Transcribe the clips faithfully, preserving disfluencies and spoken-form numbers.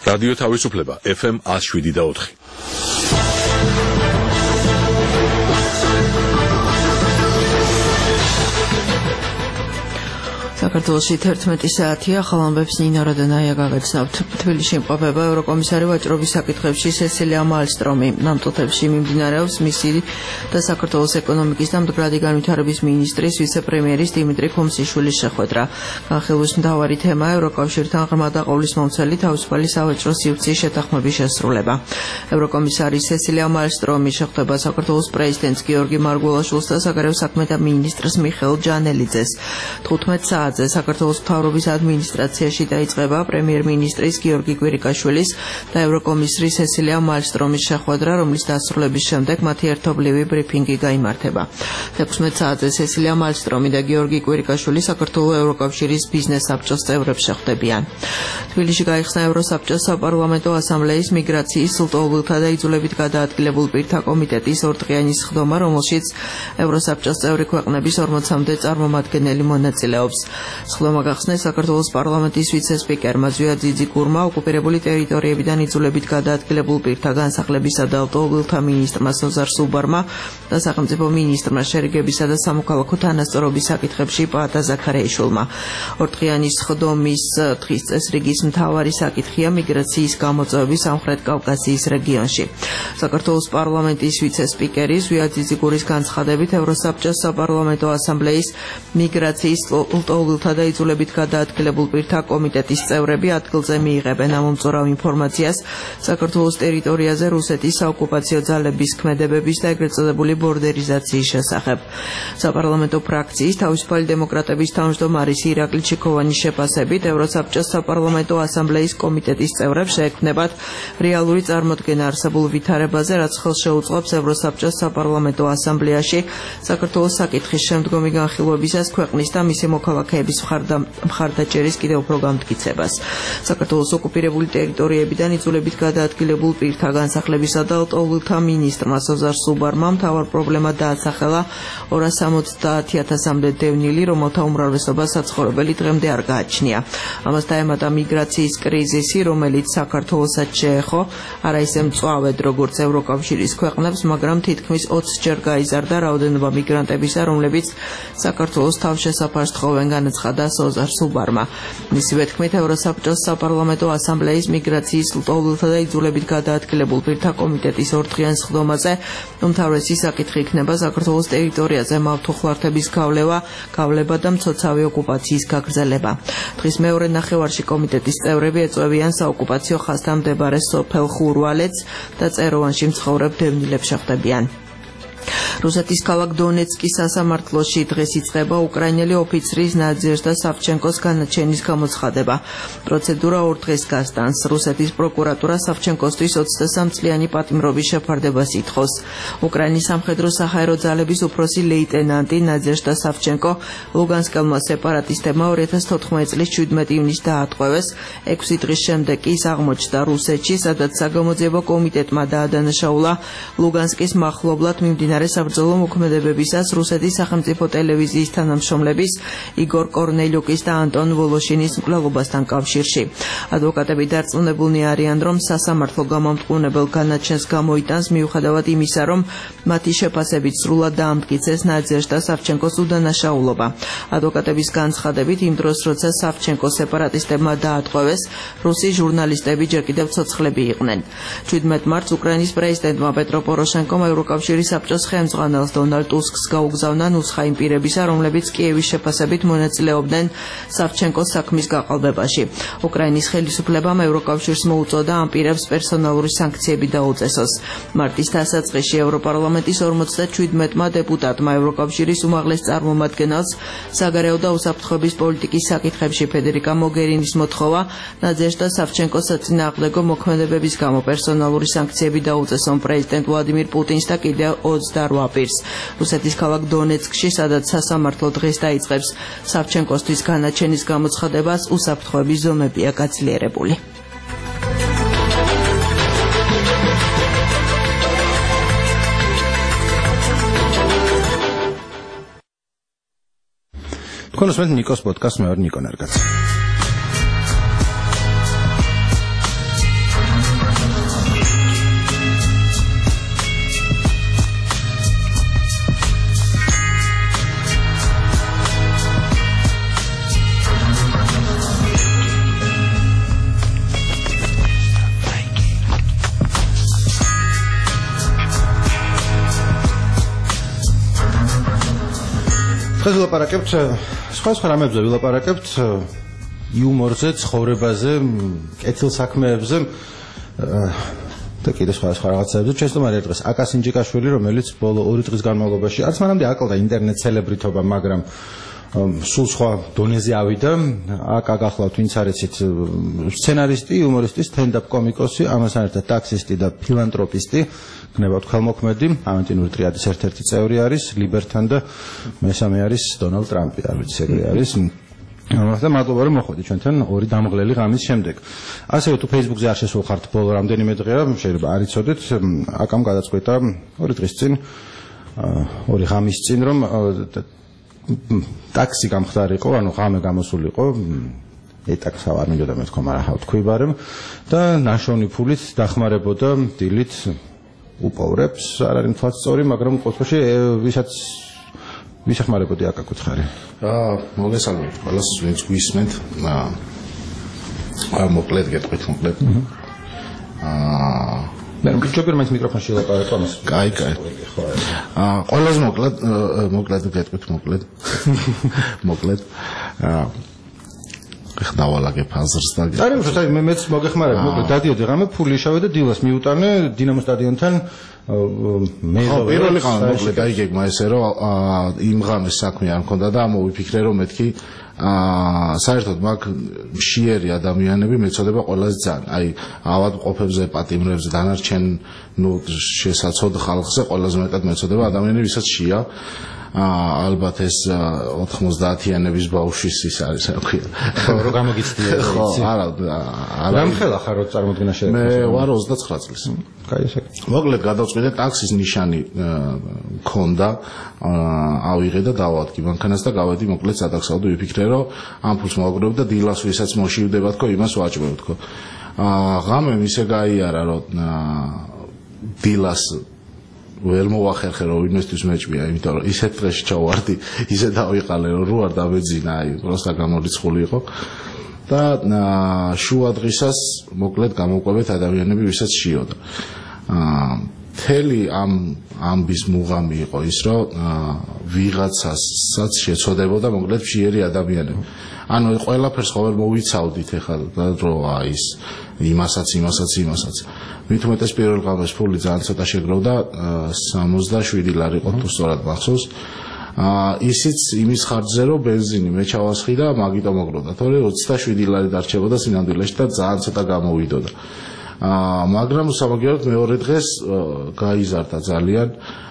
რადიო თავისუფლება ეფ ემ one oh seven და four. საქართველოში თერთმეტი საათია, ხალხობებს ნინა როდანაია გაგაცნობთ. თბილისში იმყოფება ევროკომისარი ვაჭრობის საკითხებში სესილია მალსტრომი. ნამტოთებში მიმდინარეობს მისი და საქართველოს ეკონომიკის და მდგრადი განვითარების მინისტრის ვიცე-პრემიერის დიმიტრი ფომსიშვილის შეხვედრა. განხილვის მთავარი თემაა ევროკავშირთან ღრმა და ყოვლისმომცველი თავისუფალი სავაჭრო სივრცის შეთანხმების შესრულება. ევროკომისარი სესილია მალსტრომი შეხვდება საქართველოს პრეზიდენტს გიორგი მარგველაშვილს და საგარეო საქმეთა მინისტრს მიხეილ ჯანელიძეს. თხუთმეტ საათზე საქართველოს მთავრობის ადმინისტრაციაში დაიწყება პრემიერ-მინისტრის გიორგი კვირიკაშვილის და ევროკომისრის სესილია მალსტრომის შეხვედრა, რომლის დასრულების შემდეგ მათი ერთობლივი ბრიფინგი გაიმართება. ექვსმეტ საათზე სესილია მალსტრომი და გიორგი კვირიკაშვილი საქართველოს ევროკავშირის ბიზნეს საბჭოს წევრებს შეხვდებიან. თბილისში გაიხსნა ევროსაბჭოს საპარლამენტო ასამბლეის მიგრაციის, სრულტოებულთა და იძულებით გადაადგილებულ პირთა კომიტეტის ორდღიანი სხდომა, რომელშიც ევროსაბჭოს წევრი ქვეყნების ორმოცამდე წარმომადგენელი მონაწილეობს. სხდომა გახსნეს საქართველოს პარლამენტის ვიცე-სპიკერმა ზვია ძიძიგურმა, ოკუპირებული ტერიტორიებიდან იძულებით გადაადგილებულ პირთა განსახლებისა და ავტომობილთა მინისტრმა სოზარ სუბარმა და სახელმწიფო მინისტრმა შერიგებისა და სამოქალაქო თანასწორობის საკითხებში პაატა ზაქარიაშვილმა. ორდღიანი სხდომის დღის წესრიგის მთავარი საკითხია მიგრაციის გამოწვევები სამხრეთ კავკასიის რეგიონში. საქართველოს პარლამენტის ვიცე-სპიკერი ზვია ძიძიგურის განცხადებით ევროსაბჭოს საპარლამენტო ასამბლეის მიგრაციის ლტოლვილთა და იძულებით გადაადგილებულ პირთა კომიტეტის წევრები ადგილზე მიიღებენ ამომწურავ ინფორმაციას საქართველოს ტერიტორიაზე რუსეთის საოკუპაციო ძალების ქმედებების და ეგრეთ წოდებული ბორდერიზაციის შესახებ. საპარლამენტო ფრაქციის თავისუფალი დემოკრატების თავმჯდომარის ირაკლი ჩიქოვანის შეფასებით ევროსაბჭოს საპარლამენტო ასამბლეის კომიტეტის წევრებს შეექმნებათ რეალური წარმოდგენა არსებულ ვითარებაზე, რაც ხელს შეუწყობს ევროსაბჭოს საპარლამენტო ასამბლეაში საქართველოს საკითხის შემდგომი განხილვებისას ქვეყნის და მისი მოქალაქეების მხარდაჭერის კიდევ უფრო გამტკიცებას. საქართველოს ოკუპირებული ტერიტორიებიდან იძულებით გადაადგილებულ პირთა განსახლებისა და ლტოლვილთა მინისტრმა სოზარ სუბარმა მთავარ პრობლემად დაასახელა ორას სამოცდაათი ათასამდე დევნილი, რომელთა უმრავლესობა საცხოვრებელი დღემდე არ გააჩნია. ამას დაემატა მიგრაციის კრიზისი, რომელიც საქართველოსაც შეეხო, არა ისე მწვავედ როგორც ევროკავშირის ქვეყნებს, მაგრამ თითქმის ოცჯერ გაიზარდა რაოდენობა მიგრანტებისა, რომლებიც საქართველოს თავშესაფარს თხოვენ, განაცხადა სოზარ სუბარმა. მისივე თქმით, ევროსაბჭოს საპარლამენტო ასამბლეის მიგრაციის, ლტოლვილთა და იძულებით გადაადგილებულ პირთა კომიტეტის ორდღიან სხდომაზე უმთავრესი საკითხი იქნება საქართველოს ტერიტორიაზე მავთუხლართების გავლევა, გავლება და მცოცავი ოკუპაციის გაგრძელება. დღის მეორე ნახევარში კომიტეტის წევრები ეწვევიან საოკუპაციო ხაზთან მდებარე სოფელ ხურვალეთს და წეროვანში მცხოვრებ დევნილებს შეხვდებიან. რუსეთის ქალაქ დონეცკის სასამართლოში დღეს იწყება უკრაინელი ოფიცრის ნაძიეჟდა სავჩენკოს განაჩენის გამოცხადება. პროცედურა ორ დღეს გასტანს. რუსეთის პროკურატურა სავჩენკოსთვის ოცდასამ წლიანი პატიმრობის შეფარდებას ითხოვს. უკრაინის სამხედრო საჰაერო ძალების უფროსი ლეიტენანტი ნაძიეჟდა სავჩენკო ლუგანსკელმა სეპარატისტებმა ორი ათას თოთხმეტი წლის შვიდმეტი ივნისს დაატყვევეს. ექვსი დღის შემდეგ კი ის აღმოჩნდა რუსეთში, სადაც საგამოძიებო კომიტეტმა დაადანაშაულა ლუგანსკის მახლობლად მიმდინარე საბრძოლო მოქმედებებისას რუსეთის სახელმწიფო ტელევიზიის თანამშრომლების იგორ კორნელიუკის და ანტონ ვოლოშინის მკვლელობასთან კავშირში. ადვოკატები დარწმუნებულნი არიან, რომ სასამართლო გამომტყუნებელ განაჩენს გამოიტანს მიუხედავად იმისა, რომ მათი შეფასებით სრულად დაამტკიცეს ნაძიეჟდა სავჩენკოს უდანაშაულობა. ადვოკატების განცხადებით, იმ დროს, როცა სავჩენკოს სეპარატისტებმა დაატყვევეს, რუსი ჟურნალისტები ჯერ კიდევ ცოცხლები იყვნენ. შვიდმეტ მარტს უკრაინის პრეზიდენტმა პეტრო პოროშენკომ ევროკავშირის საბჭოს ხელმძღვანელს დონალდ ტუსკს გაუგზავნა ნუსხა იმ პირებისა, რომლებიც კიევის შეფასებით მონაწილეობდნენ სავჩენკოს საქმის გაყალბებაში. უკრაინის ხელისუფლებამ ევროკავშირს მოუწოდა ამ პირებს პერსონალური სანქციები დაუწესოს. მარტის დასაწყისში ევროპარლამენტის ორმოცდაშვიდმეტმა დეპუტატმა ევროკავშირის უმაღლეს წარმომადგენელს საგარეო და უსაფრთხოების პოლიტიკის საკითხებში ფედერიკა მოგერინის მოთხოვა ნაძიეჟდა სავჩენკოს საწინააღმდეგო მოქმედებების გამო პერსონალური სანქციები დაუწესონ პრეზიდენტ ვლადიმირ პუტინს და კიდევ ოცდაოთხ პირს. რუსეთის ქალაქ დონეცკში, სადაც სასამართლო დღეს დაიწყებს სავჩენკოსთვის განაჩენის გამოცხადებას, უსაფრთხოების ზომებია გაძლიერებული. Konusmet Nikos podcast me var Nikon ergats. დღეს ვილაპარაკებთ სხვა სხვა რამებზე ვილაპარაკებთ იუმორზე, ცხოვრებაზე, კეთილ საქმეებზე და კიდე სხვა სხვა რაღაცებზე. ჩვენ სტუმარია დღეს აკას ინჯიკაშვილი, რომელიც ბოლო ორი დღის განმავლობაში არც მანამდე აკლდა ინტერნეტ სელებრიტობა, მაგრამ სულ სხვა დონეზე ავიდა. აკა გახლავთ, ვინც არიცით, სცენარისტი, იუმორისტი, სტენდაპ კომიკოსი, ამასთან ერთად ტაქსისტი და ფილანტროპისტი, გნებავთ ქველმოქმედი, ავენტინური ტრიადის ერთ-ერთი წევრი არის, ლიბერთან და მესამე არის დონალდ ტრამპი, არ ვიცი ეგრე არის. ამასთან მადლობა რომ მოხვედი ჩვენთან ორი დამღლელი ღამის შემდეგ. ასევე თუ Facebook-ზე არ შესულხართ ბოლო რამდენიმე დღეა, შეიძლება არ იცოდეთ, აკამ გადაწყვეტა ორი დღის წინ, ორი ღამის წინ რომ ტაქსი გამხდარიყო, ანუ ღამე გამოსულიყო, ეტაქსა არ მინდოდა მეთქვა, მაგრამ ხავ თქვი ბარემ და ნაშოვნი ფულით დახმარებოდა დილით უპოვრებს, არ არის მთლად სწორი, მაგრამ ყოველთვის ვისაც ვის ახმარებოდი აკა კუთხარი? აა მოგესალმებით ყველას, ვინც გვისმენთ. აა მოკლედ გეტყვით, მოკლედ. აა მე გიჩვენებ მაინც მიკროფონში ლაპარაკო ამას. კაი, კაი. აა ყველას მოკლედ, მოკლედ გეტყვით, მოკლედ. მოკლედ. აა ხდავალაგე ფაზრს და არის უბრალოდ აი მე მეც მოგეხმარებ, მოკლედ დადიოდი ღამე ფული შავე და დილას მიუტანე დინამო სტადიონთან მე პირველი ხან მოკლედ აი გეგმა ესე რომ იმ ღამეს საქმე არ მქონდა და მოვიფიქრე რომ მეთქი აა საერთოდ მაგ მშიერი ადამიანები მეწოდება ყველაზე ძალიან აი ავადმყოფებზე, პატიმრებზე, დანარჩენ ნუ შესაძლოდ ხალხზე ყველაზე მეტად მეწოდება ადამიანები, ვისაც შია ალბათ ეს ოთხმოცდაათიანების ბავშვის ის არის რა ქვია. ხო, რო გამოგიცდია ეს. ხო, არა, არა. რამხელა ხარ რო წარმოდგენა შეიძლება? მე ვარ ოცდაცხრა წლის. კაი ესე. მოკლედ გადავწყვიტე ტაქსის ნიშანი მქონდა, ავიღე და დავადგი მანქანას და გავედი მოკლედ სატაქსავდო, ვიფიქრე რომ ამ ფულს მოვაგროვებ და დილას ვისაც მოშივდება თქო, იმას ვაჭრევ თქო. აა ღამე ისე გაიარა რომ დილას ვერ მოვახერხე რომ ინვესტის მეჭვია, იმიტომ რომ ისეთ დღეში ჩავარდი, ისე დავიყალე რომ რო არ დავეძინა, აი, პროსტა გამორიცხული იყო. და შუა დღისას მოკლედ გამოვყვებით ადამიანები, ვისაც შიოდა. აა მთელი ამ ამბის მუღამი იყო ის, რომ ვიღაცასაც შეცოდებოდა მოკლედ მშიერი ადამიანები. ანუ ყველაფერს ხო ვერ მოვიცავდით ეხლა რომ აი ის იმასაც, იმასაც, იმასაც. მით უმეტეს პირველ ღამეს ფული ძალიან ცოტა შეგროვდა, სამოცდაშვიდი ლარი იყო თუ სწორად მახსოვს. აა ისიც იმის ხარჯზე რომ ბენზინი მე ჩავასხი და მაგიტო მოგროვდა. თორე ოცდაშვიდი ლარი დარჩებოდა სინამდვილეში და ძალიან ცოტა გამოვიდოდა. აა მაგრამ სამაგიეროდ მეორე დღეს გაიზარდა ძალიან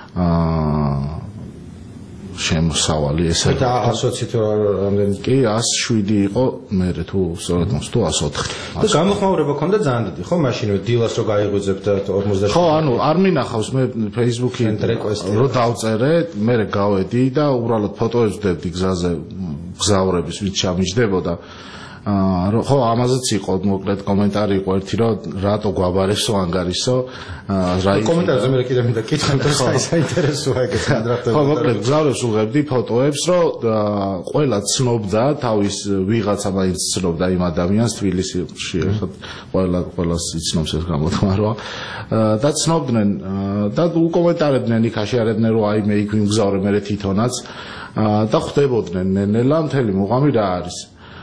აა შემოსავალი ესე და ასოცით რამდენი კი ათს შვიდი იყო მე თუ სწორად მომს თუ ათს ოთხი და გამოხმაურება ქონდა ძალიან დიდი ხო მაშინვე დილას რო გაიღვიძებ და ორმოცდაშვიდი ხო ანუ არ მინახავს მე Facebook-ი რო დავწერე მე გავედი და უბრალოდ ფოტოებს ვდებდი გზაზე გზავრების ვინც ჩამიჯდებოდა აა ხო ამაზეც იყო მოკლედ კომენტარი იყო ერთი რომ რატო გვაბარებსო ანგარიშო რა კომენტარზე მე კიდე მინდა კითხავ და საინტერესოა ეგეთ კადრატები ხო მოკლედ გზავრებს უღებდი ფოტოებს რომ ყველა ცნობდა თავის ვიღაცა მაინც ცნობდა იმ ადამიანს თბილისში ხო ყველა ყველას იცნობს ეს გამოთქმავა და ცნობდნენ და უკომენტარებდნენ იქ აშიარებდნენ რომ აი მე იქ ვიმგზავრე მე თვითონაც და ხვდებოდნენ ნელა მთელი მუღამი რა არის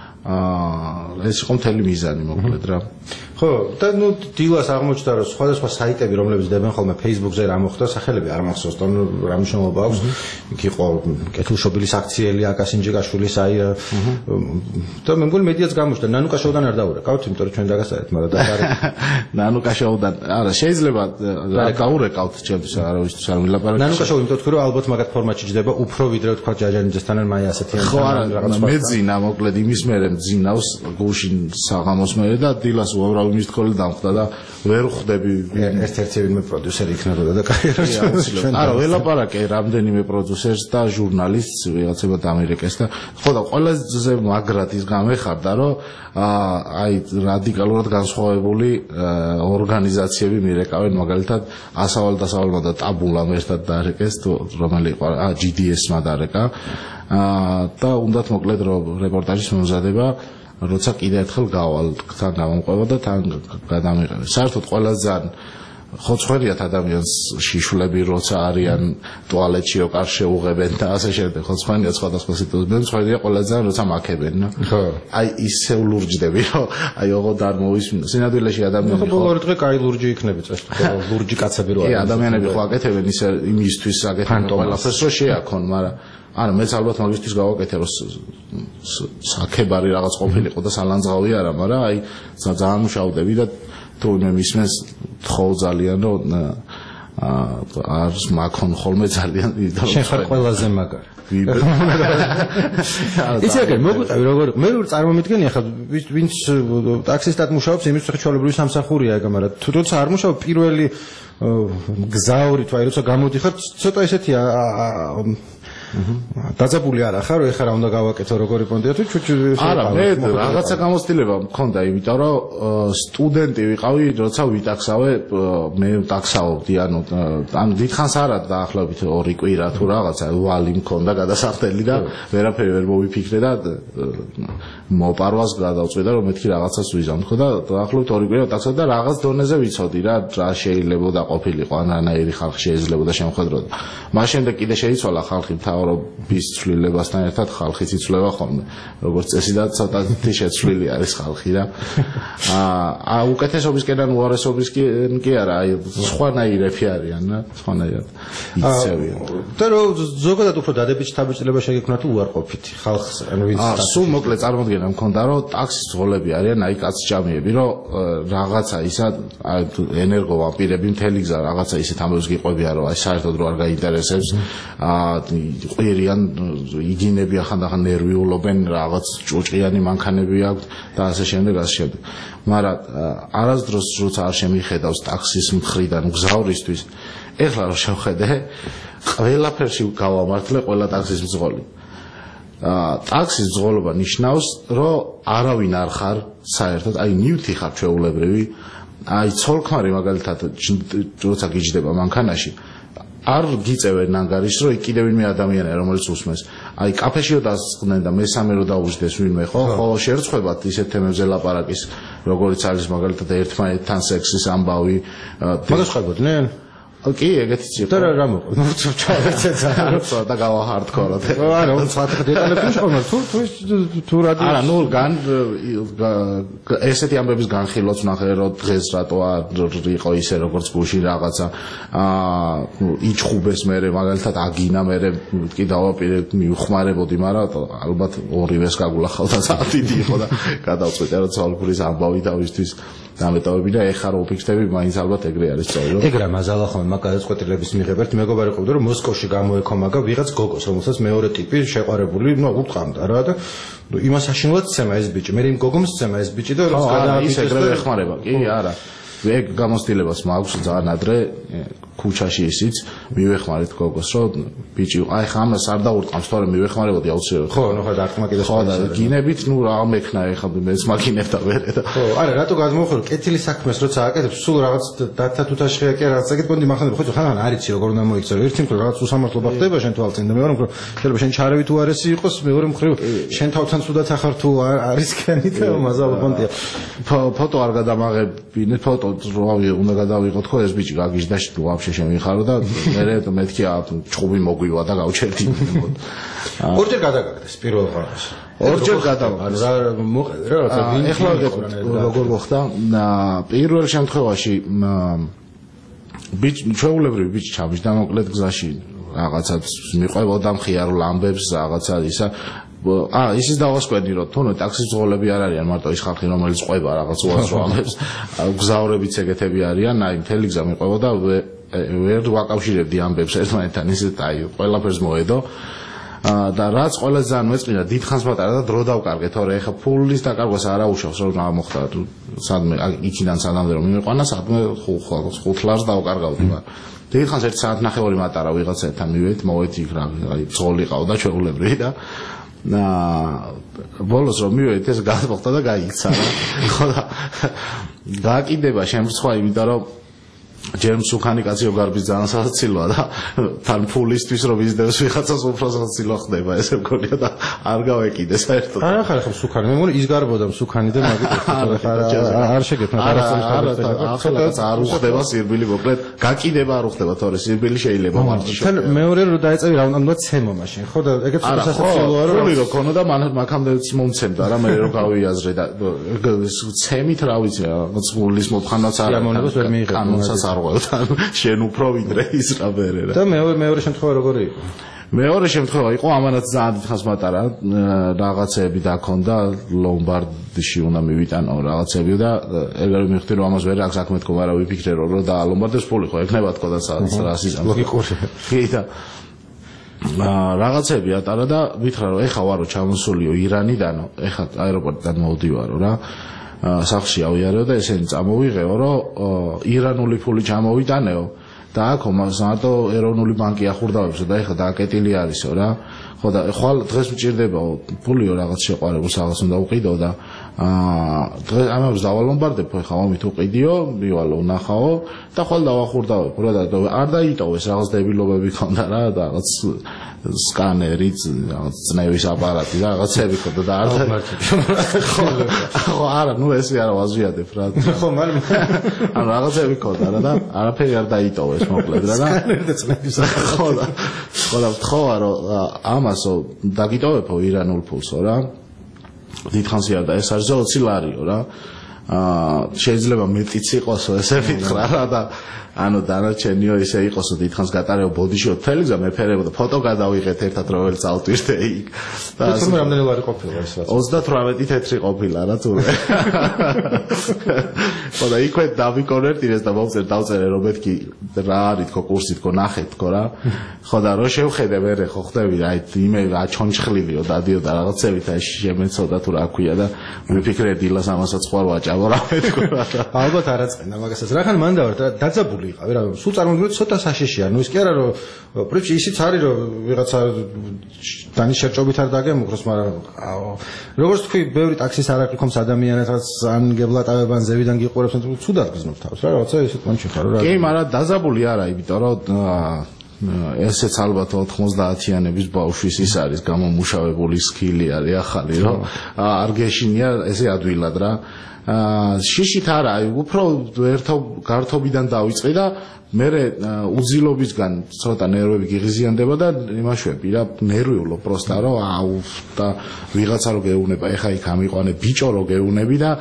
აა ეს იყო მთელი მიზანი მოკლედ რა ხო და ნუ დილას აღმოჩნდა რომ სხვადასხვა საიტები რომლებიც დებენ ხოლმე Facebook-ზე რა მოხდა სახელები არ მახსოვს და ნუ რა მნიშვნელობა აქვს იქ იყო კეთილშობილის აქციელი აკას ინჯიკაშვილის აი და მე მგონი მედიაც გამოჩნდა ნანუკა შოუდან არ დაურეკავთ იმიტომ რომ ჩვენ დაგასწარეთ მაგრამ და ნანუკა შოუდან არა შეიძლება დაურეკავთ ჩემთვის არავისთვის არ ვილაპარაკე ნანუკა შოუ იმიტომ თქვი რომ ალბათ მაგათ ფორმატში ჯდება უფრო ვიდრე თქვა ჯაჯანიძესთან ან მაი ასეთიან ხო არა მეძინა მოკლედ იმის მერე ძინავს გუშინ საღამოს მერე და დილას უამრავი მის თქოლი დამხდა და ვერ ხვდები ერთ-ერთი ვინმე პროდიუსერი იქნებოდა და კარიერას არა ველაპარაკე რამდენიმე პროდიუსერს და ჟურნალისტს ვიღაცებად ამერიკას და ხო და ყველაზე მაგრად ის გამეხარდა რომ აი რადიკალურად განსხვავებული ორგანიზაციები მირეკავენ მაგალითად ასავალ დასავალმა და ტაბულამ ერთად დაარეკეს რომელი იყო ა ჯი დი ეს-მა დაარეკა და უნდათ მოკლედ რომ რეპორტაჟის მომზადება როცა კიდე ერთხელ გავალ თან გამომყვება და თან გადამიყევი. საერთოდ ყველა ძალიან ხოცხერიათ ადამიანს შიშვლები როცა არიან ტუალეტშიო კარ შეუღებენ და ასე შემდეგ ხოცხერია სხვადასხვა სიტუაციებში ხოცხერია ყველაზე როცა მაქებენ ხო აი ისე ლურჯდები რომ აი ოღონდ არ მოვისმინო სინამდვილეში ადამიანები ხო ბოლო დღე კაი ლურჯი იქნები წეს ხო ლურჯი კაცები რო არის ადამიანები ხო აკეთებენ ისე იმისთვის აკეთებენ ყველაფერს რომ შეაქონ მაგრამ არა მეც ალბათ მაგისთვის გავაკეთე რომ საქებარი რაღაც ყოფილიყო და სალანძღავი არა მაგრამ აი ძალიან მუშავდები და თუ მე მისმენს თხოვ ძალიან რომ არ მაქონ ხოლმე ძალიან შენ ხარ ყველაზე მაგარი იცი აგერ მოგვიტყვი როგორ მე ვერ წარმომიდგენი ახლა ვინც ტაქსისტად მუშაობს იმის საშუალებრივი სამსახურია ეგ მაგრამ თუ როცა არ მუშაობ პირველი გზაური თუ აი როცა გამოდიხარ ცოტა ესეთია დაძაბული არა ხარ ეხლა რა უნდა გავაკეთო როგორი პონტია თუ არა მე რაღაცა გამოცდილება მქონდა იმიტომ რომ სტუდენტი ვიყავი როცა ვიტაქსავე მე ტაქსავობდი ანუ ანუ დიდხანს არა დაახლოებით ორი კვირა თუ რაღაცა ვალი მქონდა გადასახდელი და ვერაფერი ვერ მოვიფიქრე და მოპარვას გადავწყვიტე რომ მეთქი რაღაცას ვიზამთქო და დაახლოებით ორი კვირა ტაქსავდი და რაღაც დონეზე ვიცოდი რა რა შეიძლებოდა ყოფილიყო ან რანაირი ხალხი შეიძლებოდა შემხედროდა მას შემდეგ კიდე შეიცვალა ხალხი მთავრობის ცვლილებასთან ერთად ხალხიც იცვლება ხოლმე როგორც წესი და ცოტათი შეცვლილი არის ხალხი და აა უკეთესობისკენ ან უარესობისკენ კი არა აი სხვანაირები არიან რა სხვანაირად იცევიან და რომ ზოგადად უფრო დადებით შთაბეჭდილება შეგექმნა თუ უარყოფითი ხალხს ანუ ვინც აა სულ მოკლედ წარმოდგენა მქონდა რომ ტაქსის ძღოლები არიან აი კაცჯამიები რომ რაღაცა ისა აი ენერგო ვამპირები მთელი გზა რაღაცა ისეთ ამბებს გიყვებიან რომ აი საერთოდ რო არ გაინტერესებს აა ყირიან იგინები ახანდახან ნერვიულობენ რაღაც ჭუჭყიანი მანქანები აქვთ და ასე შემდეგ ასე შემდეგ მაგრამ არასდროს როცა არ შემიხედავს ტაქსის მხრიდან გზავრისთვის ეხლა რომ შევხედე ყველაფერში გავამართლე ყველა ტაქსის მძღოლი ტაქსის მძღოლობა ნიშნავს რომ არავინ არ ხარ საერთოდ აი ნივთი ხარ ჩვეულებრივი აი ცოლქმარი მაგალითად როცა გიჯდება მანქანაში არ გიწევენ ანგარიშს რომ კიდევ ვინმე ადამიანია რომელიც უსმენს აი კაფეშიო დასწყდნენ და მესამე რო დაუჯდეს ვინმე ხო ხო შერცხვებათ ისეთ თემებზე ლაპარაკის როგორც არის მაგალითად ერთმანეთთან სექსის ამბავი მაგას ხვდებოდნენ კი ეგეთიც იყო და რა მოყვა ნუ ჩავეცეცა და გავაჰარდკოროთ არა საათი დეტალებში ხომ თუ თუ რა არა ნუ გან ესეთი ამბების განხილვაც ნახე რომ დღეს რატო არ იყო ისე როგორც გუში რაღაცა აა იჩხუბეს მე მაგალითად აგინა მე კი დავაპირე მივხმარებოდი მაგრამ ალბათ ორივეს გაგულახავდა საათიდი იყო და გადავწყვიტე რომ ცალფურის ამბავი თავისთვის დამეტოვები და ეხა რო ვფიქრდები მაინც ალბათ ეგრე არის სწორი რომ ეგ რა მაზალა ხომ მაგ გადაწყვეტილების მიღებერთ მეგობარი ყოფდა რომ მოსკოვში გამოექო მაგა ვიღაც გოგოს რომელსაც მეორე ტიპი შეყარებული ნუ უტყამდა რა და იმას აშინულად ცემა ეს ბიჭი მე იმ გოგომს ცემა ეს ბიჭი და რომ გადააფიქრე ეს ეგრევე ეხმარება კი არა ეგ გამოცდილებას მაქვს ძალიან ადრე ქუჩაში ისიც მივეხმარეთ გოგოს რომ ბიჭი აი ხა ამას არ დაურტყამს თორემ მივეხმარებოდი აუცილებლად ხო ნუ ხა დარტყმა კიდე ხო და გინებით ნუ რა მექნა ეხა მეც მაგინებ და ვერე და ხო არა რატო გადმოვხრო კეთილი საქმეს როცა აკეთებს სულ რაღაც დათა თუთაშხია კი რაღაც ეგეთ პონდი მახანები ხო ხან არიცი როგორ უნდა მოიქცე ერთი მხრივ რაღაც უსამართლობა ხდება შენ თვალწინ და მეორე მხრივ შეიძლება შენ ჩარავით უარესი იყოს მეორე მხრივ შენ თავთან სუდაც ახარ თუ არისკენი და მაზალა პონდია ფოტო არ გადამაღებინე ფოტო რავი უნდა გადავიღოთ ხო ეს ბიჭი გაგიჟდა ვაფშე შემიხარო და მე მეთქი ჩხუბი მოგვივა და გავჩერდი ორჯერ გადაგაგდეს პირველ ხარეს ორჯერ გადავაგდეს რა მოყედე რა რაცა ეხლა როგორ მოხდა პირველ შემთხვევაში ბიჭი ჩვეულებრივი ბიჭი ჩამიშდა მოკლედ გზაში რაღაცა მიყვებოდა მხიარულ ამბებს რაღაცა ისა აა ისიც დავასკვენი რომ თუნდაც ტაქსის ძღოლები არ არიან მარტო ის ხალხი რომელიც ყვება რაღაც უასრო ამბებს გზავრებიც ეგეთები არიან აი მთელი გზა მიყვება და ვერ ვაკავშირებდი ამბებს ერთმანეთთან ისეთ აი ყველაფერს მოედო და რაც ყველაზე ძალიან მეწყინა დიდხანს მატარა და დრო დავკარგე თორე ეხა ფულის დაკარგვას არ აუშავს რომ რა მოხდა სადმე იქიდან სადამდე რომ მიმეყვანა სადმე ხუთ ლარს დავკარგავდი მაგრამ დიდხანს ერთ საათ ნახევარი მატარა ვიღაცებთან მივედით მოვედი იქ რა აი ძღოლი ყავდა ჩვეულებრივი და და ბოლოს რომ მივედით ეს გადმოხდა და გაიქცა რა ხო და გააკიდება შემრცხვა იმიტომ რომ ჯერ მსუქანი კაცი გარბის ძალიან სასაცილოა და თან ფულისთვის რომ იზდევს ვიღაცას უფრო სასაცილო ხდება ესე მგონია და არ გავეკიდე საერთოდ. არა ხარ ხო მსუქანი მე მგონი ის გარბოდა მსუქანი და მაგით არ შეგეფნა არასწორად ახალაც არ უხდება სირბილი მოკლედ გაკიდება არ უხდება თორე სირბილი შეიძლება მარჯიშო. თან მეორე რომ დაეწევი რა უნდა ცემო მაშინ ხო და ეგეც უფრო სასაცილოა რომ ფული რო ქონოდა მაქამდეც მომცემდა რა მე რო გავიაზრე და ცემით რა ვიცი რაღაც ფულის მოხანაც არ ამონებას ვერ მიიღებ კანონსაც არ ღვევთან შენ უფრო ვიდრე ის რა ბერე რა და მეორე მეორე შემთხვევა როგორი იყო მეორე შემთხვევა იყო ამანაც ძალიან დიდხანს მატარა რაღაცეები დაქონდა ლომბარდში უნდა მივიტანო რაღაცეები და ეგრევე მივხვდი რომ ამას ვერ აქვს საქმე თქო მაგრამ ვიფიქრე რომ და ლომბარდეს ფული ხო ექნება თქო და სადაც ის ლოგიკური კი და რაღაცები ატარა და ვითხრა რომ ეხა ვარო ჩამოსულიო ირანიდანო ეხა აეროპორტიდან მოვდივარო რა სახში ავიარეო და ესენი წამოვიღეო რომ ირანული ფული ჩამოვიტანეო და აქ მარტო ეროვნული ბანკი ახურდავებსო და ეხლა დააკეტილი არისო რა ხო და ხვალ დღეს მჭირდებაო ფულიო რაღაც შეყვარებულს რაღაც უნდა უყიდო და დღეს ამას დავალომბარდებო ეხლა მომით უყიდიო მივალო ვნახაო და ხვალ დავახურდავებ რა და არ დაიტოვეს რაღაც დებილობები ქონდა რა და რაღაც სკანერი რაღაც წნევის აპარატი და რაღაცები ქონდა და არ ხო არა ნუ ესე არა ვაზვიადებ რა ხო მაგრამ ანუ რაღაცები ქონდა რა და არაფერი არ დაიტოვეს მოკლედ რა და სკანერი და წნევის ხო და ხო და ვთხოვა რომ ამასო დაგიტოვებო ირანულ ფულსო რა დიდხანს არ და ეს არის ოცი ლარიო რა აა შეიძლება მეტიც იყოსო ესე ვიტყრა რა და ანუ დანარჩენიო ისე იყოსო დიდხანს გატარებო ბოდიშო თელეგზა მეფერებო და ფოტო გადავიღეთ ერთად რომელიც ავტვირთე იქ და თუმცა რამდენი ლარი ყოფილა ეს რაც ოცდათვრამეტი თეთრი ყოფილა რა თურმე ხო და იქვე დავიკონვერტირეს და მოვწერ დავწერე რომ მეთქი რა არის თქო კურსი თქო ნახეთ თქო რა ხო და რო შევხედე მე ხო ხდები აი იმე აჩონჩხლილიო დადიო და რაღაცებით აი შემეცოდა თუ რა ქვია და ვიფიქრე დილას ამასაც ხوار ვაჭავო რა მეთქო რა ალბათ არაწყენა მაგასაც რახან მან დავარ და დაძაბული იყავი რა სულ წარმოგიდგენთ ცოტა საშიშია ნუ ის კი არა რომ პრინციპში ისიც არის რომ ვიღაცა დანის შერჭობით არ დაგემუქროს მაგრამ როგორც თქვი ბევრი ტაქსის არაყრიქომს ადამიანებს ანგებლატავებან ზევიდან გიყურებს თუ ცუდად გზნობ თავს რა რაღაცა ისეთ მომში ხარ რა კი მაგრამ დაზაბული არა იმიტომ რომ ესეც ალბათ ოთხმოცდაათიანების ბავშვის ის არის გამომუშავებული სკილი არის ახალი რომ არ გეშინია ესე ადვილად რა შიშით არა უფრო ერთო გართობიდან დავიწყე და მე უძილობისგან ცოტა ნერვები გიღიზიანდება და იმაშვები რა ნერვიულო პროსტა რომ აუ და ვიღაცა რო გეუნება ეხა იქ ამიყვანე ბიჭო რო გეუნები და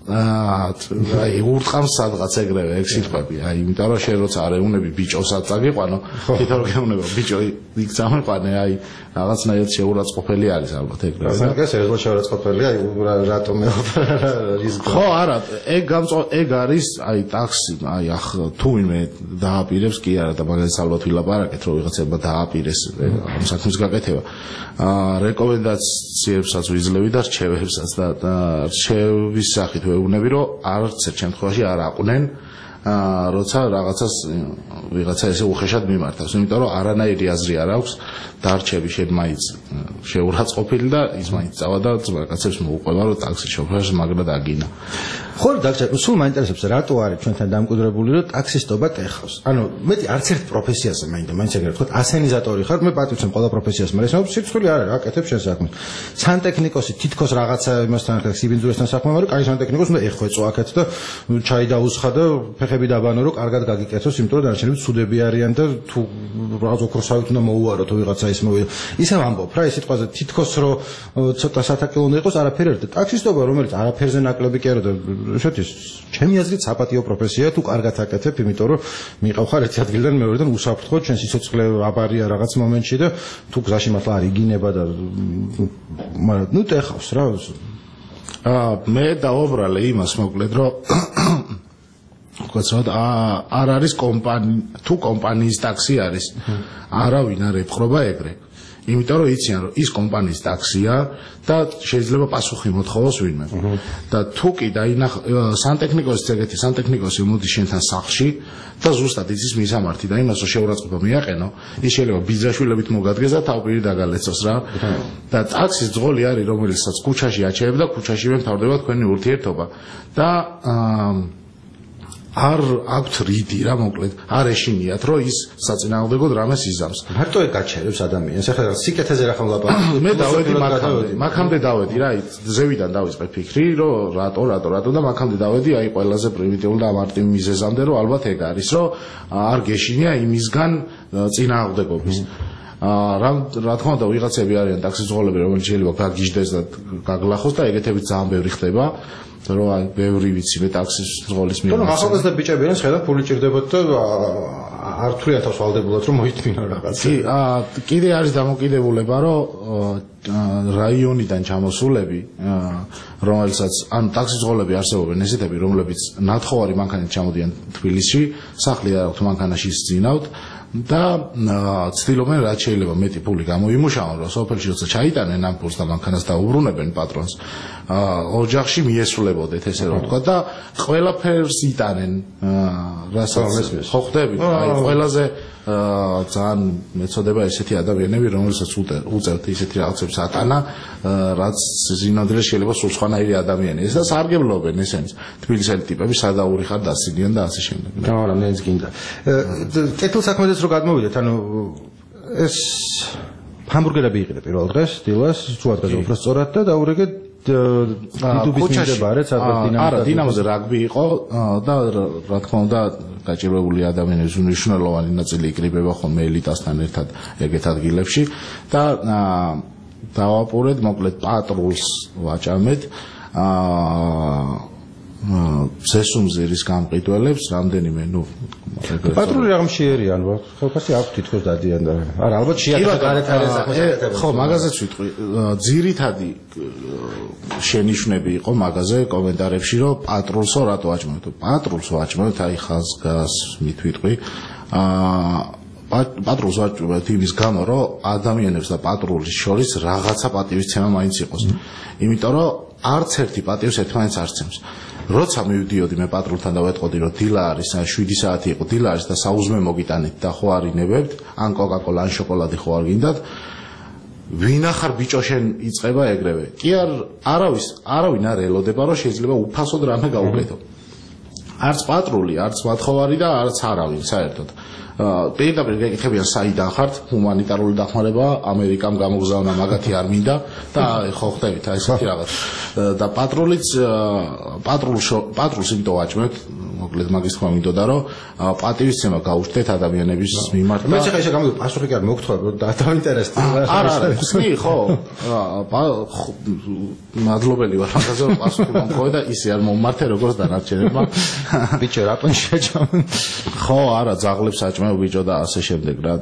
აი ურტყამს სადღაც ეგრევე ეგ სიტყვები აი იმიტომ რომ შენ როცა არ ეუნები ბიჭოსაც წაგიყვანო თვითონ რო გეუნება ბიჭო იქ წამიყვანე აი რაღაცნაირად შეურაცხყოფელი არის ალბათ ეგრევე და ეს ერთად შეურაცხყოფელი აი რატომ ის ხო არა ეგ გამწო ეგ არის აი ტაქსი აი ახ თუ ვინმე დააპირებს კი არა და მაგალითად ალბათ ვილაპარაკეთ რომ ვიღაცება დააპირეს ამ საქმის გაკეთება აა რეკომენდაციებსაც ვიძლევი და რჩევებსაც და რჩევის სახით ვეუბნები რომ არც ერთ შემთხვევაში არ აყვნენ აა როცა რაღაცას ვიღაცა ესე უხეშად მიმართავს იმიტომ რომ არანაირი აზრი არ აქვს დარჩები შენ მაინც შეურაცხყოფილი და ის მაინც წავა და რაღაცებს მოუყვება რომ ტაქსის შოფერს მაგრად აგინა ხო დაგჭირდა სულ მაინტერესებს რატო არის ჩვენთან დამკვიდრებული რომ ტაქსისტობა ტეხავს ანუ მეტი არც ერთ პროფესიაზე მაინდა მაინც ეგრე ვთქვათ ასენიზატორი ხარ მე პატივცემ ყველა პროფესიას მაგრამ ეს სიცხული არ არის აკეთებ შენ საქმეს სანტექნიკოსი თითქოს რაღაცა იმასთან ახლა სიბინძურესთან საქმე მაგრამ კაი სანტექნიკოსი უნდა ეხვეწო აქეთ და ჩაი დაუსხა და ფეხები დაბანო რომ კარგად გაგიკეთოს იმიტომ რომ დანარჩენები ცუდები არიან და თუ რაღაც ოქროსავით უნდა მოუარო თუ ვიღაცა ის მოვიდა ისევ ამბობ რა ეს სიტყვაზე თითქოს რომ ცოტა სათაკელო უნდა იყოს არაფერი არ და ტაქსისტობა რომელიც არაფერზე ნაკლები კი არა და შეთვის ჩემი აზრით საპატიო პროფესიაა თუ კარგად აკეთებ იმიტომ რომ მიყავ ხარ ერთი ადგილიდან მეორედან უსაფრთხო ჩვენ სიცოცხლე აბარია რაღაც მომენტში და თუ გზაში მართლა არ იგინება და მაგრამ ნუ ტეხავს რა აა მე დავაბრალე იმას მოკლედ რომ ვთქვათ არ არის კომპანია თუ კომპანიის ტაქსი არის არავინ არ ეთხრობა ეგრე იმიტომ რომ იციან რომ ის კომპანიის ტაქსია და შეიძლება პასუხი მოთხოვოს ვინმე და თუ კი დაინახ სანტექნიკოსის ეგეთი სანტექნიკოსი მოდის შენთან სახლში და ზუსტად იცის მისამართი და იმას რომ შეურაცხყოფა მიაყენო ის შეიძლება ბიძაშვილებით მოგადგეს და თავპირი დაგალეცოს რა და ტაქსის ძღოლი არის რომელსაც ქუჩაში აჩერებ და ქუჩაშივე მთავრდება თქვენი ურთიერთობა და არ აქვთ რიდი რა მოკლედ არ ეშინიათ რომ ის საწინააღმდეგოდ რამეს იზამს მარტო ეგ გაჩერებს ადამიანს ახლა სიკეთეზე რა ხომ ლაპარაკობ მე დავედი მაგამდე მაგამდე დავედი რა ზევიდან დავიწყე ფიქრი რომ რატო რატო რატო და მაგამდე დავედი აი ყველაზე პრიმიტიული და ამარტივი მიზეზამდე რომ ალბათ ეგ არის რომ არ გეშინია იმისგან წინააღმდეგობის რა რა თქმა უნდა ვიღაცები არიან ტაქსიძღოლები რომელიც შეიძლება გაგიჟდეს და გაგლახოს და ეგეთები ძალიან ბევრი ხდება რომ აი ბევრი ვიცი მე ტაქსის ზღოლის მიერ. თუმცა ახალგაზრდა ბიჭები არიან, ხედავ ფული ჭირდებათ და არ თვლიან თავს ვალდებულად რომ მოითმინონ რაღაცა. კი, კიდე არის დამოკიდებულება, რომ რაიონიდან ჩამოსულები, რომელსაც ან ტაქსის ზღოლები არსებობენ ესეთები, რომლებიც ნათხოვარი მანქანით ჩამოდიან თბილისში, სახლი არ აქვთ მანქანაში ისწინავთ და ცდილობენ რაც შეიძლება მეტი ფული გამოიმუშაონ, რომ სოფელში როცა ჩაიტანენ ამ ფულს და მანქანას დაუბრუნებენ პატრონს, ოჯახში მიესრულებოდეთ ესე რომ ვთქვა და ყველაფერს იტანენ, რასაც ხო ხდები, აი ყველაზე ძალიან მეწოდება ესეთი ადამიანები, რომელსაც უწევთ ისეთი რაღაცებს ატანა, რაც ზინოდრე შეიძლება სულ სხვანაირი ადამიანია. ეს და სარგებლობენ ესენიც. თბილისელი ტიპები სადაური ხარ დასილიან და ასე შემდეგ. რა, რამდენიც გინდა. კეთილსაქმედაც რო გადმოვიდეთ, ანუ ეს ჰამბურგერები იყიდა პირველ დღეს, დილას, თუ ადგაზე უფრო სწორად და დაურეგეთ დიდუბის მიმდებარედ, სადაც დინამო არა, დინამოზე რაგბი იყო და რა თქმა უნდა გაჭირვებული ადამიანების მნიშვნელოვანი ნაწილი იკრიბება ხოლმე ელიტასთან ერთად ეგეთ ადგილებში და დავაპურეთ მოკლედ პატრულს ვაჭამეთ ზესუმზირის გამყიდველებს რამდენიმე ნუ პატრული რა მშიერია ანუ ხალხი აქვს თითქოს დადიან და არა ალბათ შეაკეთა გარეთ არის ხო მაგაზეც ვიტყვი ძირითადი შენიშვნები იყო მაგაზე კომენტარებში რომ პატრულსო რატო აჭმევთ პატრულს ვაჭმევთ აი ხაზგას მithვიტყვი აა პატრულს ვაჭმევთ იმის გამო რომ ადამიანებს და პატრულის შორის რაღაცა პატივისცემა მაინც იყოს იმიტომ რომ არც ერთი პატივს ერთმანეთს არ ცემს როცა მივდიოდი მე პატრულთან და ვეტყოდი რომ დილა არის შვიდი საათი იყო დილა არის და საუზმე მოგიტანეთ და ხო არ ინებებთ ან კოკაკოლა ან შოკოლადი ხო არ გინდათ ვინახარ ბიჭო შენ იწება ეგრევე კი არ არავის არავინ არ ელოდება რომ შეიძლება უფასოდ რამე გაუკეთო არც პატრული არც მათხოვარი და არც არავინ საერთოდ პირდაპირ გეკითხებიან საიდან ხართ ჰუმანიტარული დახმარება ამერიკამ გამოგზავნა მაგათი არ მინდა და ხო ხდებით აი ესეთი რაღაც და პატრულიც პატრულს პატრულს იმიტომ ვაჭმევთ მოკლედ მაგის თქმა მინდოდა რომ პატივისცემა გაუჩნდეთ ადამიანების მიმართ მე ხა ესე გამიგო პასუხი კი არ მოგთხოვა რომ დაინტერესდი არა არა ხსნი ხო მადლობელი ვარ მაგაზე პასუხი მომხდე და ისე არ მომმართე როგორც დანარჩენებმა ბიჭო რატომ შეჭამ ხო არა ძაღლებს აჭმევ ბიჭო და ასე შემდეგ რა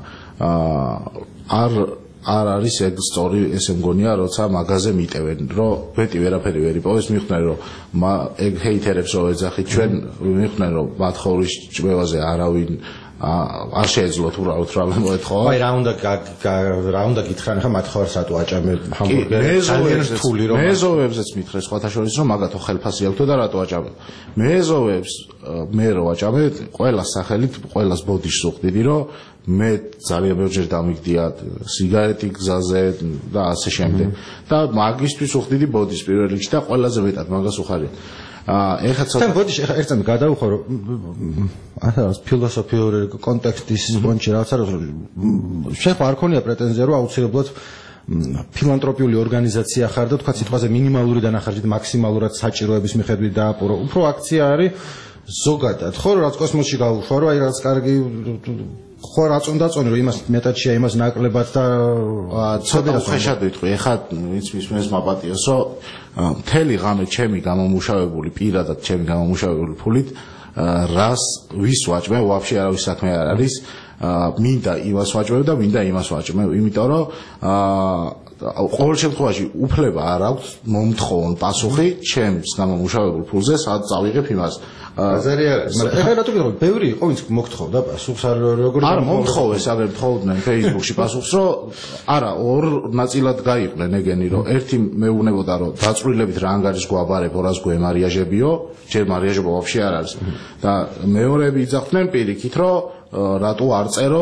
არ არ არის ეგ სწორი ესე მგონია როცა მაგაზე მიტევენ რომ მეტი ვერაფერი ვერ იპოვეს მიხვდნენ რომ ეგ ჰეითერებს რო ეძახით ჩვენ მიხვდნენ რომ მათხოვრის ჭმევაზე არავინ არ შეეძლოთ უბრალოდ რამე მოეთხოვა აი რა უნდა რა უნდა გითხრან ხა მათხოვარს რატო აჭამებ ჰამბურგერს ძალიან რთული რომ მეზოვებზეც მითხრეს სხვათა შორის რომ მაგათო ხელფასი აქვთო და რატო აჭამებ მეზოვებს მე რო აჭამებ ყველა სახელით ყველას ბოდიშს უხდიდი რომ მე ძალიან ბევრჯერ დამიგდია სიგარეტი გზაზე და ასე შემდეგ და მაგისტვის უხდიდი ბოდის პირველ რიგში და ყველაზე მეტად მაგას უხარია ეხლა ცოტა თან ბოდიში ეხლა ერთად გადავუხო რომ ახლა ფილოსოფიური კონტექსტის მონჩი რაღაცა რომ შეხო არ ქონია პრეტენზია რომ აუცილებლად ფილანტროპიული ორგანიზაცია ხარ და თქვა სიტყვაზე მინიმალური დანახარჯით მაქსიმალურად საჭიროების მიხედვით დააპურო უფრო აქცია არის ზოგადად ხო რომ რაც კოსმოსში გავუშვა რომ აი რაც კარგი ხო რაც უნდა წონი რომ იმას მეტად შეა იმას ნაკლებად და ცოტა უხეშად ვიტყვი ეხლა ვინც მისმენს მაპატიოს რომ მთელი ღამე ჩემი გამომუშავებული პირადად ჩემი გამომუშავებული ფულით რას ვის ვაჭმევ ვაფშე არავის საქმე არ არის მინდა იმას ვაჭმევ და მინდა იმას ვაჭმევ იმიტომ რომ ყოველ შემთხვევაში უფლება არ აქვს მომთხოვონ პასუხი ჩემს გამომუშავებულ ფულზე სადაც წავიღებ იმას აზარი არის მაგრამ ეხლა რატო გითხო ბევრი იყო ვინც მოგთხოვდა პასუხს არ როგორ არ მომთხოვეს აგერ თხოვდნენ Facebook-ში პასუხს რომ არა ორ ნაწილად გაიყვნენ ეგენი რომ ერთი მეუბნებოდა რომ დაწვრილებით რა ანგარის გვაბარებ ორას გვემარიაჟებიო ჯერ მარიაჟება ვაფშე არ არის და მეორეები იძახდნენ პირიქით რომ რატო არ წერო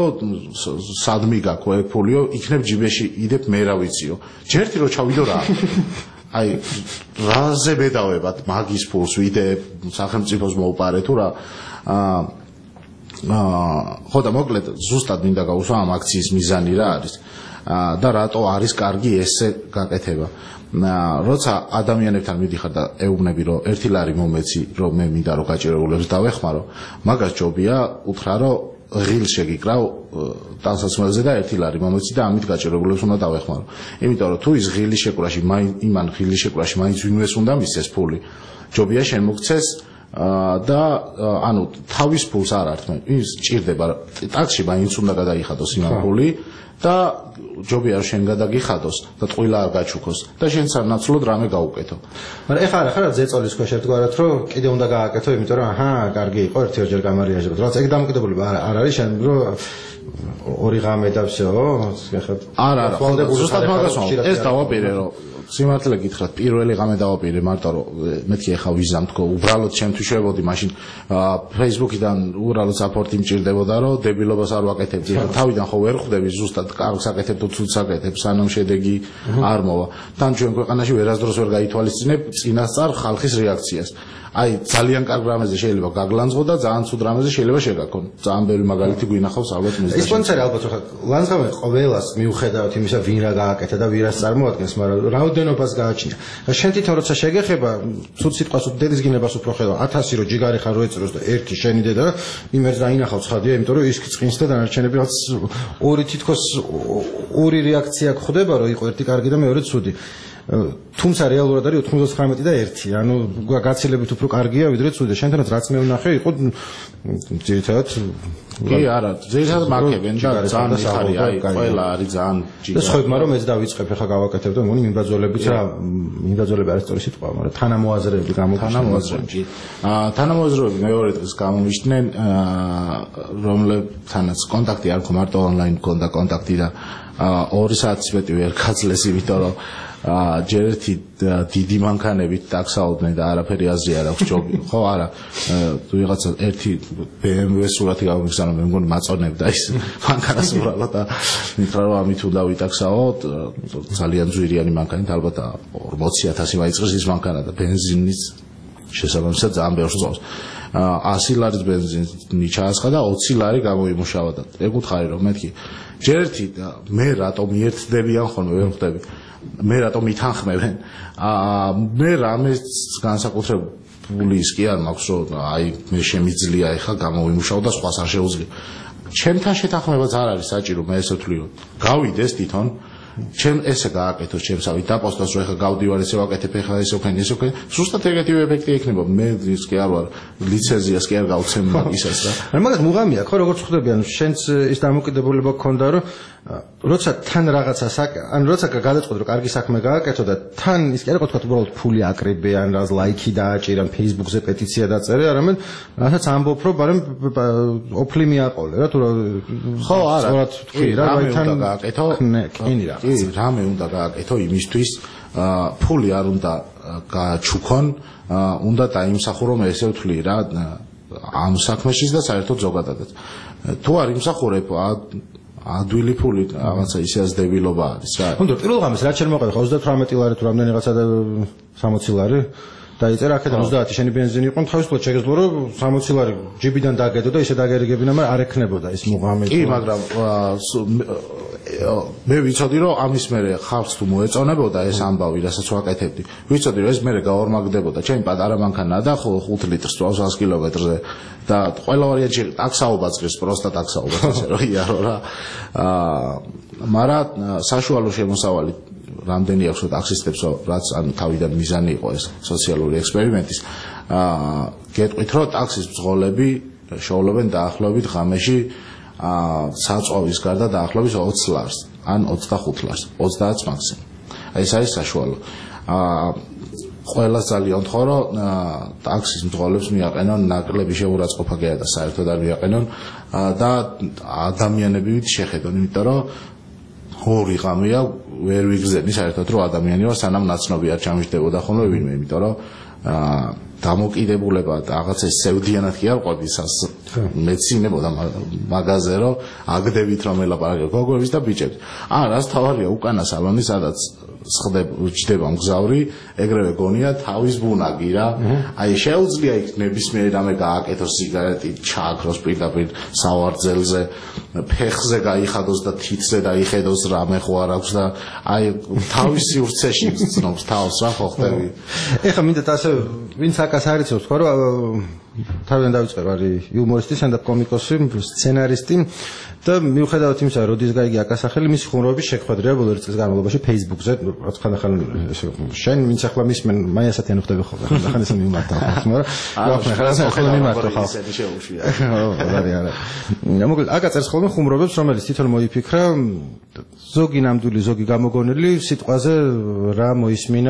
სადმი გაქვე ფულიო იქნებ ჯიბეში იდებ მე რა ვიციო ჯერთი რო ჩავიდო რა აი რაზე ბედავებად მაგის ფულს ვიდე სახელმწიფოს მოუპარე თუ რა აა ხო და მოკლედ ზუსტად მინდა გავუსვა ამ აქციის მიზანი რა არის და რატო არის კარგი ესე გაკეთება როცა ადამიანებთან მიდიხარ და ეუბნები რომ ერთი ლარი მომეცი რომ მე მინდა რომ გაჭირებულებს დავეხმარო მაგას ჯობია უთხრა რომ ღილს შეგიკრავ ტანსაცმელზე და ერთი ლარი მომეცი და ამით გაჭირებულებს უნდა დავეხმარო იმიტომ რომ თუ ის ღილის შეკვრაში იმან ღილის შეკვრაში მაინც ვინმეს უნდა მისცეს ფული ჯობია შენ მოგცეს და ანუ თავის ფულს არ ართმე ის ჭირდება ტაქსში მაინც უნდა გადაიხადოს იმ ფული და ჯობია შენ გადაგიხადოს და ტყუილა არ გაჩუქოს და შენც არ ნაცვლოდ რამე გაუკეთო. მაგრამ ეხლა არა ხარ ზეწოლის ქვეშ ერთგვარად რომ კიდე უნდა გააკეთო, იმიტომ რომ აჰა, კარგი იყო ერთიორჯერ გამარიაჟებთ. რაც ეგ დამოკიდებულება არ არის შენ რომ ორი ღამე და всё, ეხლა არა, არა. ზუსტად მაგას ვამბობ. ეს დავაპირე რომ სიმართლე გითხრათ, პირველი ღამე დავაპირე მარტო რომ მეთქი ეხა ვიზამ თქო, უბრალოდ ჩემთვის შევედი მაშინ Facebook-იდან უბრალოდ საპორტი მჭირდებოდა რომ დებილობას არ ვაკეთებდი. ეხლა თავიდან ხო ვერ ხვდები ზუსტად კარგს აკეთებ თუ ცუდს აკეთებ, სანამ შედეგი არ მოვა. თან ჩვენ ქვეყანაში ვერასდროს ვერ გაითვალისწინებ წინასწარ ხალხის რეაქციას. აი ძალიან კარგ რამეზე შეიძლება გაგლანძღო და ძალიან ცუდ რამეზე შეიძლება შეგაქონ. ძალიან ბევრი მაგალითი გვინახავს ალბათ მიზნად. ის კონცერტი ალბათ ხო ლანძღავენ ყოველას მიუხედავად იმისა ვინ რა გააკეთა და ვირას წარმოადგენს, მაგრამ რაოდენობას გააჩნია. და შენ თვითონ როცა შეგეხება, ცუდ სიტყვას უდედის გინებას უფრო ხედავ. ათასი რო ჯიგარი ხარ რო ეწროს და ერთი შენი დედა იმერს დაინახავ ცხადია, იმიტომ რომ ის წინს და დანარჩენები რაც ორი თითქოს ორი რეაქცია გხვდება, რომ იყო ერთი კარგი და მეორე ცუდი. თუმცა რეალურად არის ოთხმოცდათხრამეტი და ერთი, ანუ გაცილებით უფრო კარგია ვიდრე ცუდი. შენთანაც რაც მე ვნახე, იყო ძირითადად კი არა, ძირითადად მაქებენ და ძალიან მიხარი, აი ყველა არის ძალიან ჯიგარი. და სხვებმა რომ მეც დავიწყებ, ახლა გავაკეთებ და მგონი მიმბაძოლებიც რა, მიმბაძოლები არის სწორი სიტყვა, მაგრამ თანამოაზრეები გამოგიჩნდა. თანამოაზრეები. აა თანამოაზრეები მეორე დღეს გამომიშდნენ, რომლებთანაც კონტაქტი არ მქონდა, მარტო ონლაინ მქონდა კონტაქტი და ორი საათის მეტი ვერ გაძლეს, იმიტომ რომ ჯერ ერთი დიდი მანქანებით ტაქსაოდნენ და არაფერი აზრი არ აქვს ჯობი. ხო არა, ვიღაცა ერთი ბე ემ ვე სურათი გამიგზავნა, მე მგონი მაწონებდა ის მანქანას უბრალოდ და მითხრა რომ ამით უნდა ვიტაქსაოთ, ძალიან ძვირიანი მანქანით, ალბათ ორმოცი ათასი მაიწყებს ის მანქანა და ბენზინის შესაბამისად ძალიან ბევრს წავს. ასი ლარის ბენზინი ჩაასხა და ოცი ლარი გამოიმუშავა და ეგ უთხარი რომ მეთქი ჯერ ერთი მე რატომ მიერთდებიან ხოლმე ვერ ხვდები მე რატომ მითანხმებენ აა მე რამეს განსაკუთრებული ის კი არ მაქვს რომ აი მე შემიძლია ეხლა გამოვიმუშაო და სხვას არ შეუძლია ჩემთან შეთანხმებაც არ არის საჭირო მე ესე ვთვლი რომ გავიდეს თვითონ ჩემ ესე გააკეთოს ჩემსავით დაპოსტოს რომ ეხლა გავდივარ ესე ვაკეთებ ეხლა ესე ვქენი ესე ვქენი ზუსტად ეგეთივე ეფექტი ექნება მე ის კი არ ვარ ლიცენზიას კი არ გავცემ მაგისას და რა მაგას მუღამია ხო როგორც ხვდები ანუ შენც ის დამოკიდებულება გქონდა რომ როცა თან რაღაცას ან როცა გადაწყვეტ რომ კარგი საქმე გააკეთო და თან ის კი არ იყო თქვა უბრალოდ ფული აკრიბე ან რას ლაიქი დააჭირა ან Facebook-ზე პეტიცია დაწერე არამედ რასაც ამბობ რომ ბარემ ოფლი მიაყოლე რა თუ ხო არა სწორად თქვი რა რამე უნდა გააკეთო კენი რა კი რამე უნდა გააკეთო იმისთვის ფული არ უნდა გაჩუქონ უნდა დაიმსახურო მე ესე ვთვლი რა ამ საქმეშიც და საერთოდ ზოგადადაც თუ არ იმსახურებ ადვილი ფული რაღაცა ისე აზდებილობა არის რა. უნდა პირველ ღამეს რაც შემოყავ ოცდათვრამეტი ლარი თუ რამდენი რაღაცა და სამოცი ლარი დაიწერა აქედან ოცდაათი შენი ბენზინი იყო თავისუფლად შეგეძლო რომ სამოცი ლარი ჯიბიდან დაგედო და ისე დაგერიგებინა მაგრამ არ ექნებოდა ის მუღამე. კი მაგრამ მე ვიცოდი რომ ამის მერე ხალხს თუ მოეწონებოდა ეს ამბავი რასაც ვაკეთებდი ვიცოდი რომ ეს მერე გაორმაგდებოდა ჩემი პატარა მანქანაა და ხუთ litrს წვავს ას კილომეტრზე და ყველა ვარიანტი ტაქსაობაც ღირს პროსტა ტაქსაობა ასე რომ იარო რა აა მაგრამ საშუალო შემოსავალი რამდენი აქვს ტაქსისტებს რაც ანუ თავიდან მიზანი იყო ეს სოციალური ექსპერიმენტის აა გეტყვით რომ ტაქსის ბრძოლები შეავლობენ დაახლოებით ღამეში აა საწვავის გარდა დაახლოებით ოცი ლარს ან ოცდახუთ ლარს ოცდაათს მაქსიმუმ აი ეს არის საშუალო აა ყველა ძალიან თქო რომ ტაქსის მძღოლებს მიაყენონ ნაკლები შეურაცხყოფა კი არა და საერთოდ არ მიაყენონ და ადამიანები შეხედონ იმიტომ რომ ორი ღამეა ვერ ვიგზენი საერთოდ რომ ადამიანი ვარ სანამ ნაცნობი არ ჩამიჯდებოდა ხოლმე ვინმე იმიტომ რომ დამოკიდებულება რაღაცა სევდიანად კი არ ყვები მეცინებოდა მაგაზე რომ აგდებით რომ ელაპარაკე გოგოების და ბიჭებს. აა რას თავარია უკანა სალონი სადაც სხდება ჯდება მგზავრი, ეგრევე გონია თავის ბუნაგი რა. აი შეუძლია იქ ნებისმიერ რამე გააკეთოს, სიგარეტი ჩააქროს პირდაპირ სავარძელზე, ფეხზე გაიხადოს და თითზე დაიხედოს რამე ხო არ აქვს და აი თავის სივრცეში გრძნობს თავს რა ხო ხდები. ეხლა მინდათ ასე ვინც აკას არ იცავს ხო რომ თავიდან დავიწყე ვარი იუმორისტი, სტენდაპ კომიკოსი, სცენარისტი და მიუხედავად იმისა, რომ როდის გაიგე აკას სახელი, მისი ხუმრობები შეგხვედრია ბოლო ერთ წლის განმავლობაში Facebook-ზე, რაც ხანდახან შენ ვინც ახლა მისმენ მაიასათიანი ხდები ხოლმე, ხანდახან ესე მიმართა ხო, მაგრამ ახლა ახლა ხოლმე მიმართა ხო. არა, არა. მოკლედ აკა წერს ხოლმე ხუმრობებს, რომელიც თვითონ მოიფიქრა, ზოგი ნამდვილი, ზოგი გამოგონილი სიტყვაზე რა მოისმინა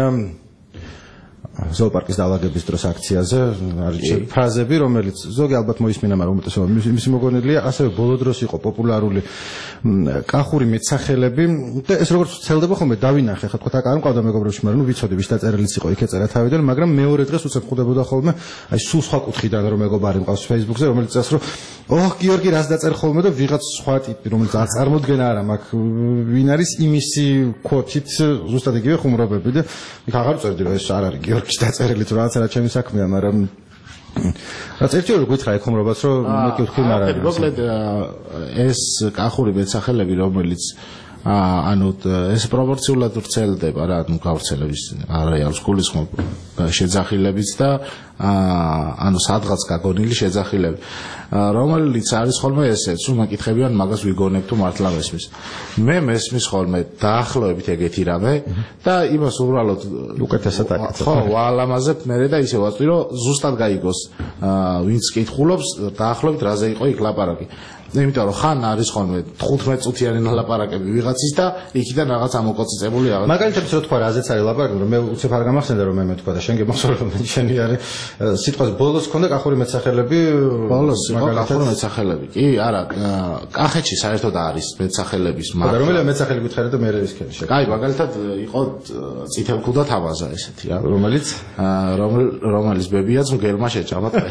ზოოპარკის დაალაგების დროს აქციაზე არის ფრაზები, რომელიც ზოგი ალბათ მოისმინა, მაგრამ უმეტესობა მისი მოგონილია, ასევე ბოლო დროს იყო პოპულარული კახური მეტსახელები და ეს როგორც ცელდება ხოლმე დავინახე, ხა თქვა აკა არ მყავდა მეგობრებში, მაგრამ ნუ ვიცოდი ვის დაწერილიც იყო იქ ეწერა თავიდან, მაგრამ მეორე დღეს უცებ ხვდებოდა ხოლმე აი სულ სხვა კუთხიდან რომ მეგობარი მყავს Facebook-ზე, რომელიც წელს რომ ოჰ გიორგი რას დაწერ ხოლმე და ვიღაც სხვა ტიპი, რომელიც არ წარმოდგენა არა მაქვს ვინ არის იმისი კოთით ზუსტად იგივე ხუმრობები და იქ აღარ წერდი რომ ეს არ არის გიორგის დაწერილი თუ რაღაცა რა ჩემი საქმეა, მაგრამ რაც ერთი ორი გითხრა ეხუმრობას რომ მე კი ვთქვი არ არის. მოკლედ ეს კახური მეტსახელები რომელიც ანუ ეს პროპორციულად ვრცელდება რა, ну გავრცელების არის გულისხმობ შეძახილებიც და ანუ სადღაც გაგონილი შეძახილები, რომელიც არის ხოლმე ესეც, რომ მაკითხებიან მაგას ვიგონებ თუ მართლა მესმის. მე მესმის ხოლმე დაახლოებით ეგეთი რამე და იმას უბრალოდ უკეთესად აკეთებ. ხო, ვალამაზებ მერე და ისე ვაწვი, რომ ზუსტად გაიგოს ვინც კითხულობს დაახლოებით რაზე იყო იქ ლაპარაკი. იმიტომ რომ ხან არის ხოლმე თხუთმეტ წუთიანი ლაპარაკები ვიღაცის და იქიდან რაღაც ამოკოწიწებული რაღაც. მაგალითად რო თქვა რაზეც არის ლაპარაკი, რომ მე უცებ არ გამახსენდა რომ მე მეთქვა და შენ გემახსოვრე რომ შენი არის სიტყვას ბოლოს ქონდა კახური მეტსახელები, ბოლოს კახური მეტსახელები. კი, არა, კახეთში საერთოდ არის მეტსახელების მაგრამ. მაგრამ რომელი მეტსახელი გითხარი და მე რა ისქენი შე. კაი, მაგალითად იყო წითელქუდა თამაზა ესეთი რა, რომელიც რომელიც ბებიაც მგელმა შეჭამა ტყე.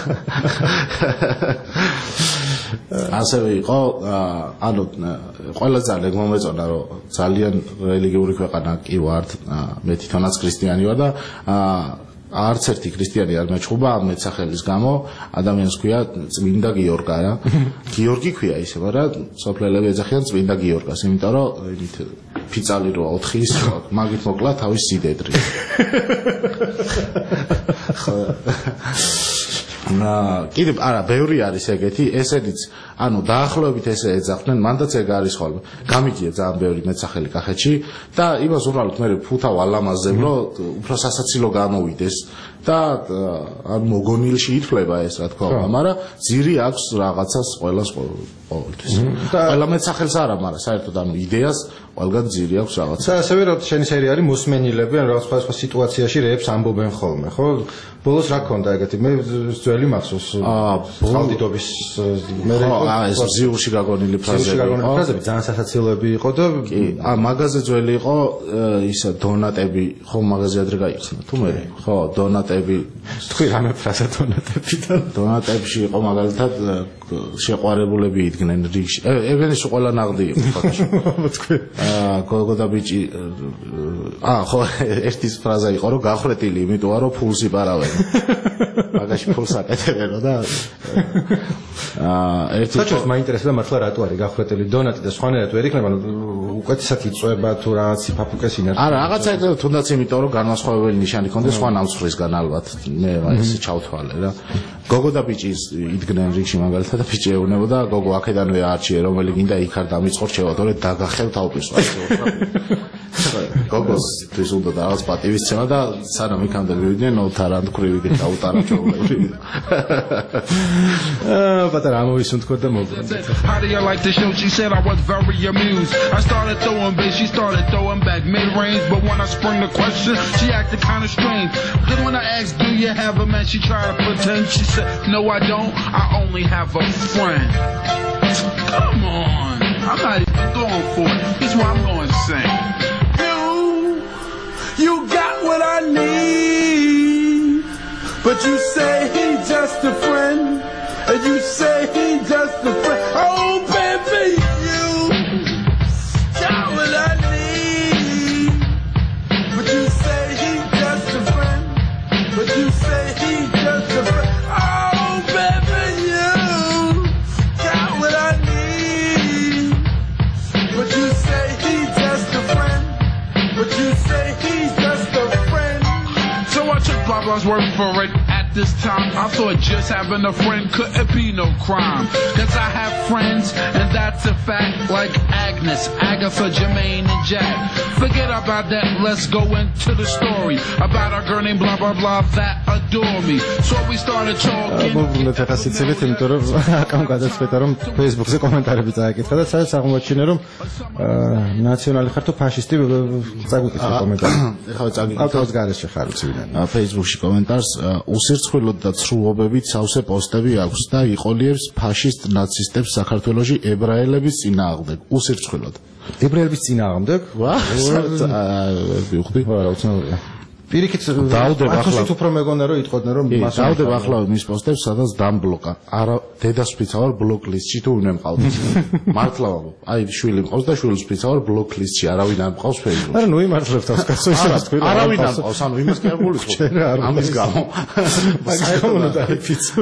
ასევე იყო ანუ ყველა ძალიან მომეწონა რომ ძალიან რელიგიური ქვეყანა კი ვართ, მე თვითონაც ქრისტიანი ვარ და არც ერთი ქრისტიანი არ მეჩხუბა ამ მეტსახელის გამო, ადამიანს ქვია წმინდა გიორგა რა. გიორგი ქვია ისე, მაგრამ სოფლელები ეძახიან წმინდა გიორგას, იმიტომ რომ იმით ფიცალი როა ოთხი ის მაგით მოკლა თავის სიდედრი. და კიდევ არა ბევრი არის ეგეთი, ესენიც ანუ დაახლოებით ესე ეძახდნენ, მანდაც ეგ არის ხოლმე. გამიგია ძალიან ბევრი მეტსახელი კახეთში და იმას უბრალოდ მე ფუთა ვალამაზებ, რომ უფრო სასაცილო გამოვიდეს და ანუ მოგონილში ითვლება ეს რა თქმა უნდა, მაგრამ ძირი აქვს რაღაცას ყველას ყოველთვის. ყველა მეტსახელს არა, მაგრამ საერთოდ ანუ იდეას ყველგან ძირი აქვს რაღაცა. და ასევე რომ შენი სერია არის მოსმენილები, ან რაღაც სხვა სიტუაციაში რეებს ამბობენ ხოლმე, ხო? ბოლოს რა ქონდა ეგეთი? მე ძველი მახსოვს. აა, ხალდიდობის მე აა ეს ზიურში გაგონილი ფრაზები. გაგონილი ფრაზები ძალიან სასაცილოები იყო და კი, აა მაგაზე ძველი იყო ისა დონატები, ხო მაგაზე ადრე გაიხსნა თუ მე? ხო, დონატები. თქვი რამე ფრაზა დონატებიდან? დონატებში იყო მაგალითად შეყვარებულები იდგნენ რიგში. ევენში ყველა ნაღდი იყო ფაქტში. თქვი. აა გოგო და ბიჭი აა ხო ერთის ფრაზა იყო რომ გახრეტილი, იმიტომ რომ ფულს იპარავენ. მაგაში ფულს აკეთებენო და აა ერთი საჭიროა მაინტერესებდა მართლა რატო არის გახრეტილი დონატი და სხვანაირად ვერ იქნება, უკეთესად იწובה თუ რაღაც ფაფუკეს ინერტი. არა, რაღაცა თუნდაც იმიტომ რომ განმასხვავებელი ნიშანი ქონდეს სხვა ნამსხრისგან ალბათ. მე ეს ჩავთვალე რა. გოგო და ბიჭი იდგნენ რიგში მაგალითად და ბიჭი ეუბნებოდა გოგო აქედანვე არჩიე, რომელი გინდა იქ არ დამიწყო რჩევა, თორე დაგახევთ ალპისვას. გოგოს ის უნდა და რაღაც პატივისცემა და სანამ იქამდე მივიდნენ ოთარანდქრივი დაუტარა ჩაულები. აა პატარა ამოვისუნთქო და მოგვიდა. How do you like the show? She said I was very amused. I started throwing bass, she started throwing back mid-range, but when I sprung the question, she acted kind of strange. Then when I asked, do you have a man, she tried to pretend. She said, no I don't, I only have a friend. Come on, I'm not even going for it. Here's what I'm going to sing. You got what I need, but you say he's just a friend, and you say he's just a friend. Oh baby, you got what I need, was working for it at this time. I thought just having a friend couldn't be no crime. Cause I have friends, and that's a fact, like Agnes, Agatha, Jermaine, and Jack. Forget about that, let's go into the story about a girl named blah blah blah that adore me. So we started talking. მოგვიყვეთ ახლა სიცილით, იმიტომ რომ აკამ გადაწყვეტა რომ Facebook-ზე კომენტარები წაეკითხა და სადაც აღმოაჩინა რომ ნაციონალი ხარ თუ ფაშისტი წაგვიკითხა კომენტარი. ეხლა წაგიკითხა. ავტოს გარეშე ხარ უცბიდან. Facebook-ში კომენტარს უსირცხვილოდ და ცრუობებით სავსე პოსტები აქვს და იყოლიებს ფაშისტ ნაცისტებს საქართველოში ებრაელების წინააღმდეგ. უსირცხვილოდ. ებრაელების წინააღმდეგ? ვა, ვიხდი. რა უცნაურია. პირიქით დავდებ ახლა უფრო მეგონა რომ იტყოდნენ რომ მას დავდებ ახლა მის პოსტებს სადაც დამბლოკა. არა დედას ვფიცავარ ბლოკ ლისტში თუ უნდა მყავდეს. მართლა ვამბობ. აი შვილი მყავს და შვილს ვფიცავარ ბლოკ ლისტში. არავინ არ მყავს Facebook-ში. არა ნუ იმართლებს თავს კაცო ისე რა თქვი. არავინ არ მყავს, ანუ იმას კი არ გულისხმობ. ამის გამო. მაგის გამო უნდა იფიცო.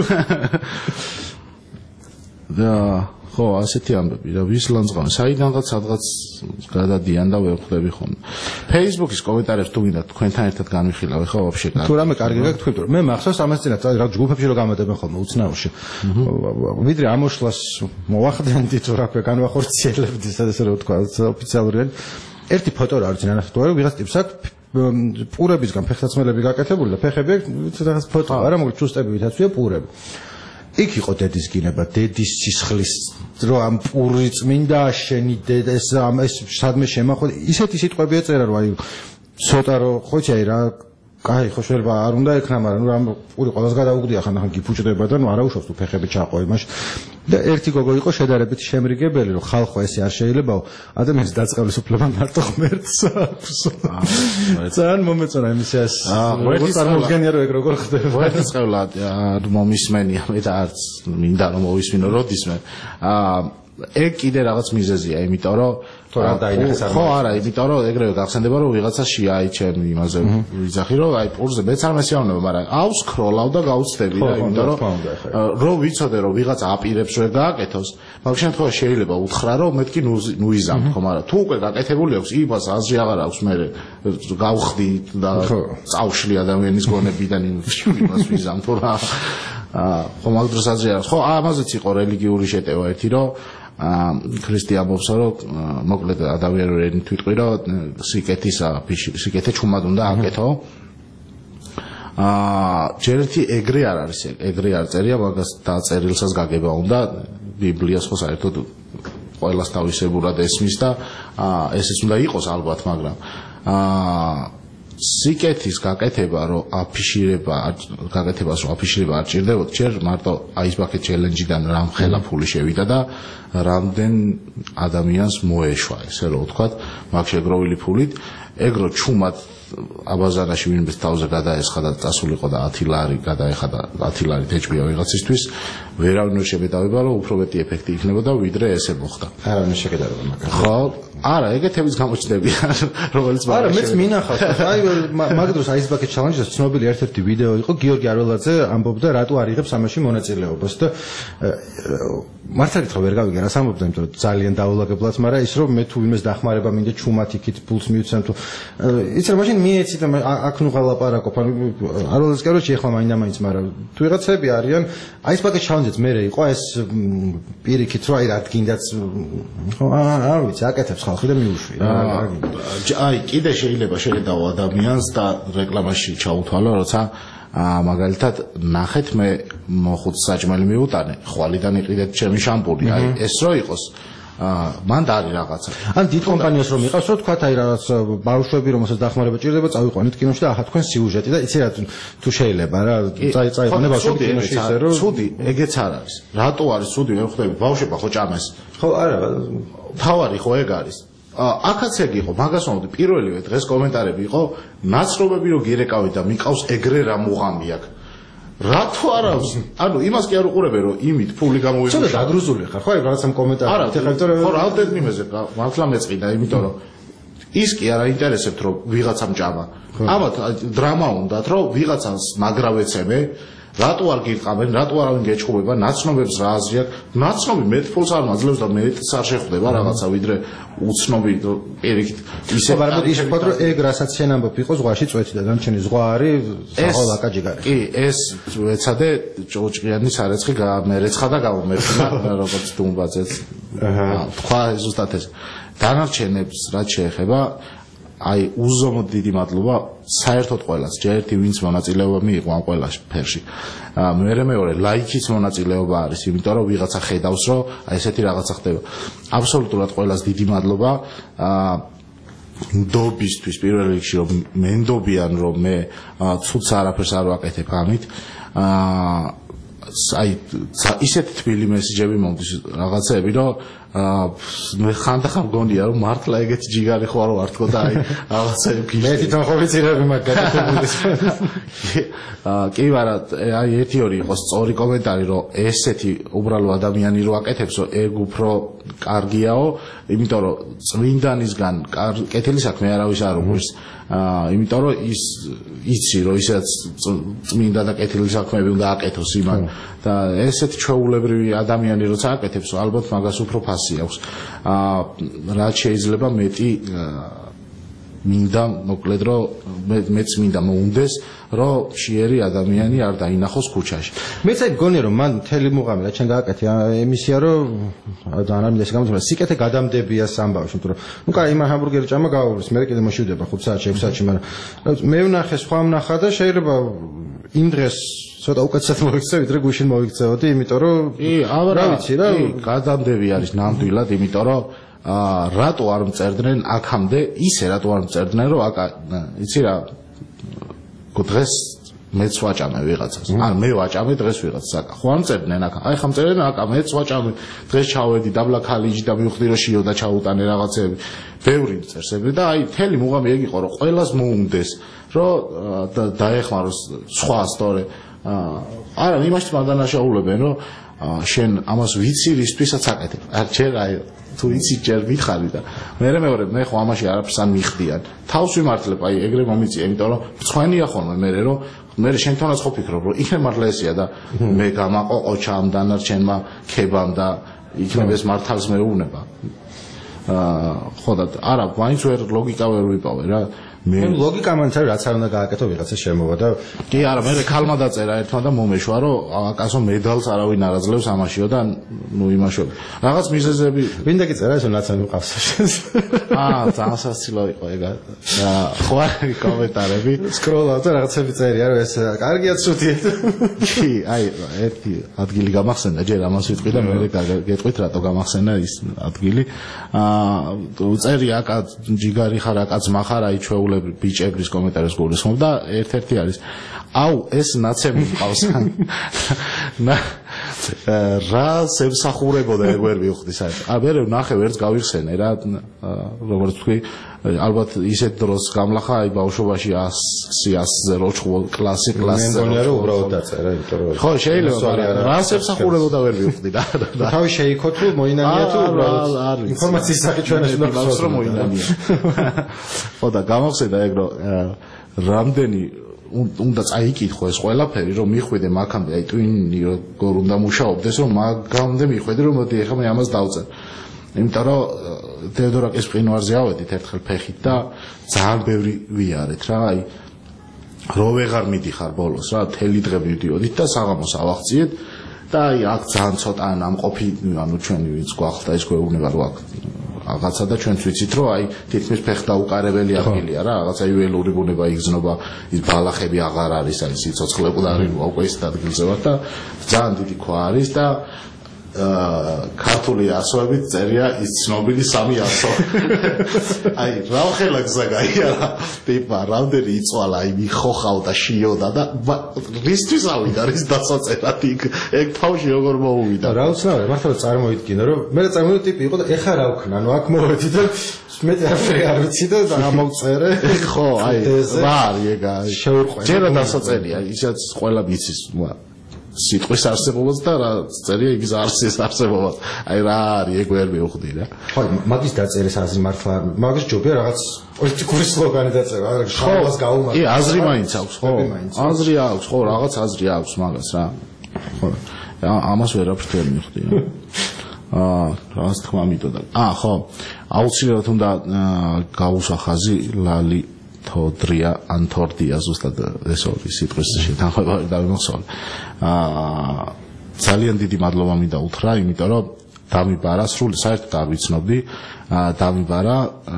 და ხო, ასეთი ამბები რა ვისლანძღავენ. საიდანღაც სადღაც გადადიან და ვერ ხვდები ხოლმე. Facebook-ის კომენტარებს თუ გინდა თქვენთან ერთად განვიხილავ, ხო, ვაფშე კარგი. თუ რამე კარგი გაქვთ, თქვენ მე მახსოვს ამას წინათ რა ჯგუფებში რო გამადებენ ხოლმე უცნაურში. ვიდრე ამოშლას მოვახდენდი თუ რა ქვია, განვახორციელებდი, სადაც რა თქვა, ოფიციალურად. ერთი ფოტო რა არის ნახტوارი, ვიღაც ტიპს აქვს პურებისგან ფეხსაცმელები გაკეთებული და ფეხები რაღაც ფოტო, არა, მოკლედ ჩუსტები ვითაცვია პურები. იქ იყო დედის გინება, დედის სისხლის რო ამ პური წმინდა შენი დედა ეს ამ ეს სადმე შემახვედი ისეთი სიტყვები ეწერა რომ აი ცოტა რო ხოჩი აი რა კაი ხო შეიძლება არ უნდა ეკნა მაგრამ რა პური ყველას გადაუგდია ხან ახლა გიფუჭდება და ნუ არა უშავს თუ ფეხები ჩაყო იმაში და ერთი გოგო იყო შედარებით შემრიგებელი რომ ხალხო ესე არ შეიძლებაო ადამიანის დაწყებლის უფლება მარტო ღმერთს აქვს ძალიან მომეწონა იმისას როგორც წარმოგგენია რომ ეგ როგორ ხდება ვერც წევლა მომისმენია მე და არც მინდა რომ მოვისმინო როდისმე აა ეგ კიდე რაღაც მიზეზია იმიტომ რომ თორა დაინახეს ხო არა იმიტომ რომ ეგრევე გახსენდება რომ ვიღაცა შეაიჩენ იმაზე ვიძახი რომ აი პურზე მეც არ მესიავნება მაგრამ ავსკროლავ და გავუცდები რა იმიტომ რომ რო ვიცოდე რომ ვიღაცა აპირებს რომ გააკეთოს მაგ შემთხვევაში შეიძლება უთხრა რომ მეთქი ნუ იზამ ხო მაგრამ თუ უკვე გაკეთებული აქვს იმას აზრი აღარ აქვს მე გავხდი და წავშლი ადამიანის გონებიდან იმას ვიზამ თუ რა ხო მაგ დროს აზრი აქვს ხო ამაზეც იყო რელიგიური შეტევა ერთი რომ ქრისტიან მომსო რომ მოკლედ ადამიანური ენით ვიტყვი რომ სიკეთისა სიკეთე ჩუმად უნდა აკეთო აა ჯერეთი ეგრე არ არის ეგრე არ წერია მაგას დაწერილსაც გაგება უნდა ბიბლიას ხო საერთოდ ყველას თავისებურად ესმის და ესეც უნდა იყოს ალბათ მაგრამ აა სიკეთის გაკეთება რომ აფიშირება გაკეთებას რომ აფიშირება არ ჭირდებოდა ჯერ მარტო Ice Bucket Challenge-დან რამ ხელა ფული შევიდა და რამდენ ადამიანს მოეშვა ესე რომ ვთქვათ მაგ შეგროვილი ფულით ეგრო ჩუმად აბაზანაში ვინმეს თავზე გადაესხა და წასულიყო და ათი ლარი გადაეხა და ათი ლარი თეჭვია ვიღაცისთვის ვერავინ ვერ შემეტავება რომ უფრო მეტი ეფექტი იქნებოდა ვიდრე ესე მოხდა არავინ შეგედარება მაგას ხო არა ეგეთების გამოჩნდებია რომელიც არა მეც მინახავს აი მაგ დროს Ice Bucket Challenge-ს ცნობილი ერთ-ერთი ვიდეო იყო გიორგი არველაძე ამბობდა რატო არ იღებს ამაში მონაწილეობას და მართლა გითხრა ვერ გავიგე რას ამბობდა იმიტომ რომ ძალიან დაულაგებლად მაგრამ ის რომ მე თუ ვინმეს დახმარება მინდა ჩუმად იქით ფულს მივცემ თუ იცი რა მაშინ მიეცი და აქ ნუ ღალაპარაკობ ანუ არველაძე კეროჩი ეხლა მაინდა მაინც მაგრამ თუ ვიღაცები არიან Ice Bucket Challenge-ს მერე იყო ეს პირიქით რომ აი რა გინდაც ხო არ ვიცი აკეთებს ხალხი და მიუშვი აი კიდე შეიძლება შეგედაო ადამიანს და რეკლამაში ჩაუთვალო როცა მაგალითად ნახეთ მე მოხუც საჭმელი მიუტანე ხვალიდან იყიდეთ ჩემი შამპუნი აი ეს რო იყოს მან და არის რაღაცა ან დიდ კომპანიას რომ იყავს რომ თქვა აი რაღაც ბავშვები რომელსაც დახმარება ჭირდება წავიყვანეთ კინოში და ახლა თქვენ სიუჟეტი და იცი რა თუ შეიძლება რა წაიყვანე ბავშვები კინოში ისე რომ ცუდი ეგეც არ არის რატო არის ცუდი მე ხვდები ბავშვება ხო ჭამეს ხო არა თავარი ხო ეგ არის აქაც ეგ იყო მაგას ვამბობდი პირველივე დღეს კომენტარები იყო ნაცნობები რო გირეკავით და მიყავს ეგრე რა მუღამი აქვს რატო არ აქვს ანუ იმას კი არ უყურებენ რომ იმით ფული გამოვიმუშავა ცოტა დაგრუზული ხარ ხო აი რაღაცა კომენტარი ეხლა იმიტომ რომ ხო რა დედმიმეზე მართლა მეწყიდა იმიტომ რომ ის კი არ აინტერესებთ რომ ვიღაცამ ჭამა ამათ დრამა უნდათ რომ ვიღაცას მაგრა ვეცემე რატო არ გიყავენ, რატო არავინ გეჩხუბება, ნაცნობებს რა აზრი აქვს, ნაცნობი მეტ ფულს არ მაძლევს და მეტს არ შეხვდება რაღაცა, ვიდრე უცნობი პირიქით ისე მაგრამ ის ვთქვათ რომ ეგ რასაც შენ ამბობ იყო ზღვაში წვეთი და განჩენი ზღვა არის საყოველთაო აკაჯიგარი. კი, ეს ეცადე ჭოჭყიანის არეცხი გამერეცხა და გამომერხა როგორც დუმბაძეც. აჰა, თქვა ზუსტად ეს. დანარჩენებს რაც შეეხება აი უზომოდ დიდი მადლობა საერთოდ ყველას ჯერ ერთი ვინც მონაწილეობა მიიღო ამ ყველა სფეროში. მე მეორე ლაიქის მონაწილეობა არის, იმიტომ რომ ვიღაცა ხედავს რომ აი ესეთი რაღაცა ხდება. აბსოლუტურად ყველას დიდი მადლობა. ნდობისთვის პირველ რიგში რომ მენდობიან რომ მე ცუც არაფერს არ ვაკეთებ ამით. აი ისეთი თბილი მესიჯები მომდის რაღაცები რომ მე ხანდახან მგონია რომ მართლა ეგეთი ჯიგარი ხო არ ვარ თქო და აი რაღაცა ფიქრი მე თვითონ ხო ვიცირები მაგ გადაგებულის კი ვარა აი ერთი ორი იყო სწორი კომენტარი რომ ესეთი უბრალო ადამიანი რო აკეთებს ეგ უფრო კარგიაო იმიტომ რომ წმინდანისგან კეთილი საქმე არავის არ უყვირს იმიტომ რომ ის იცი რომ ისაც წმინდა და კეთილი საქმეები უნდა აკეთოს იმან და ესეთი ჩვეულებრივი ადამიანი როცა აკეთებს ალბათ მაგას უფრო ფასი აქვს რაც შეიძლება მეტი მინდა მოკლედ რომ მეც მინდა მოუნდეს რომ შიერი ადამიანი არ დაინახოს ქუჩაში მეც აი გონია რომ მან მთელი მუღამი რა ჩვენ გააკეთე ემისია რომ და არ მინდა ეს გამოთქვა სიკეთე გადამდებია სამბავში იმიტომ რომ ნუ კაი იმ ჰამბურგერი ჭამა გავურის მე კიდე მოშივდება ხუთ საათში ექვს საათში მაგრამ მე ვნახე სხვა ვნახა და შეიძლება იმ დღეს ცოტა უკეთესად მოიქცე ვიდრე გუშინ მოიქცეოდი იმიტომ რომ კი რა ვიცი რა გადამდები არის ნამდვილად იმიტომ რომ რატო არ მწერდნენ აქამდე ისე რატო არ მწერდნენ რომ აკა იცი რა დღეს მეც ვაჭამე ვიღაცას ან მე ვაჭამე დღეს ვიღაცას აკა ხო არ მწერდნენ აკა აი ხა მწერდნენ აკა მეც ვაჭამე დღეს ჩავედი დაბლა ქალიჯი და მივხვდი რომ შიო და ჩაუტანე რაღაცები ბევრი მწერსები და აი თელი მუღამი ეგ იყო რომ ყველას მოუნდეს რომ დაეხმაროს სხვა სწორე არა იმაში მანდანაშაულებენ რომ შენ ამას ვიცი რისთვისაც აკეთებ არ ჯერ აი თუ იცი ჯერ მითხარი და მე მეორე მე ხო ამაში არაფერს არ მიხდიან თავს ვიმართლებ აი ეგრე მომიწია იმიტომ რომ მწვენია ხოლმე მე რომ მე შენ თვითონაც ხო ფიქრობ რომ იქნებ მართლა ესია და მე გამაყოყოჩა ამ დანარჩენმა ქებამ და იქნებ ეს მართალს მეუბნება აა ხო და არა მაინც ვერ ლოგიკა ვერ ვიპოვე რა მე ლოგიკა მანც რაც არ უნდა გააკეთო ვიღაცა შემოვა და კი არა მე ქალმა დაწერა ერთმა და მომეშვა რომ აკასო მედალს არავინ არ აძლევს ამაშიო და ნუ იმაშო რაღაც მიზეზები ვინდა გიწერა ეს ნაცანი მყავს აა ძალიან სასწილო იყო ეგ ხო არის კომენტარები სკროლავ და რაღაცები წერია რომ ეს კარგია ცუდია კი აი ერთი ადგილი გამახსენდა ჯერ ამას ვიტყვი და მე გეტყვით რატო გამახსენდა ის ადგილი აა წერი აკა ჯიგარი ხარ აკა ძმა ხარ აი ჩვეულ ბიჭებრის კომენტარებს გულისხმობ და ერთ-ერთი არის აუ ეს ნაცემი მყავს რა სემსახურებოდა ეგ ვერ მივხვდი საერთოდ ა მე ვნახე ვერც გავიხსენე რა როგორც თქვი ალბათ ისეთ დროს გამლახა აი ბავშვობაში ასზე როჭხო კლასი კლასზე მე მგონია რომ უბრალოდ დაწერა იმიტომ რომ ხო შეიძლება რა სემსახურებოდა ვერ მივხვდი და თავი შეიქო თუ მოინანია თუ უბრალოდ ინფორმაციის სახით ჩვენას უნდა გახსოვს რომ მოინანია ხო და გამახსენდა ეგ რომ რამდენი უნდა წაიკითხო ეს ყველაფერი რომ მიხვიდე მაგამდე აი ტვინი როგორ უნდა მუშაობდეს რომ მაგამდე მიხვიდე რომ მოდი ეხლა მე ამას დავწერ იმიტომ რომ თეოდორაკის მყინვარზე ავედით ერთხელ ფეხით და ძალიან ბევრი ვიარეთ რა აი რო ვეღარ მიდიხარ ბოლოს რა თელი დღე ვიდიოდით და საღამოს ავახციეთ და აი აქ ძალიან ცოტა ნამყოფი ანუ ჩვენი ვინც გვახდა ეს გვეუბნება რომ აქ რაღაცა და ჩვენც ვიცით რომ აი თითქმის ფეხდაუკარებელი ადგილია რა რაღაცა იუველური ბუნება იგზნობა ის ბალახები აღარ არის აი სიცოცხლე ყდარი უკვე ის ადგილზე ვარ და ძალიან დიდი ქვა არის და ქართული ასოებით წერია ის ცნობილი სამი ასო აი რა ხელა გზა გაიარა ტიპა რამდენი იწვალა აი მიხოხავდა შიოდა და რისთვის ავიდა რის დასაწერად იქ ეგ თავში როგორ მოუვიდა რა უცნაური მართლა წარმოიდგინე რომ მე წარმოვიდი ტიპი იყო და ეხა რა ვქნა ნუ აქ მოვედი და მე არაფერი არ ვიცი და ამოვწერე ხო აი რა არის ეგ აი ჯერა დასაწერია ისაც ყველა ვიცის სიტყვის არსებობას და რა წერია იგის არსის არსებობას. აი რა არის ეგ ვერ მივხვდი რა. ხო, მაგის დაწერეს აზრი მართლა, მაგის ჯობია რაღაც პოლიტიკური სლოგანი დაწერა, რა შალას გაუმართლა. კი, აზრი მაინც აქვს, ხო? აზრი აქვს, ხო, რაღაც აზრი აქვს მაგას რა. ხო. ამას ვერაფრით ვერ მივხვდი რა. აა, რაღაც თქმა მიტოდა. აა, ხო. აუცილებლად უნდა გაუსვა ხაზი ლალი თოდრია ან თორდია ზუსტად ეს ორი სიტყვის შეთანხმება დავიმახსოვრე. აა ძალიან დიდი მადლობა მინდა უთხრა, იმიტომ რომ დამიბარა სრული საერთოდ არ ვიცნობდი, დამიბარა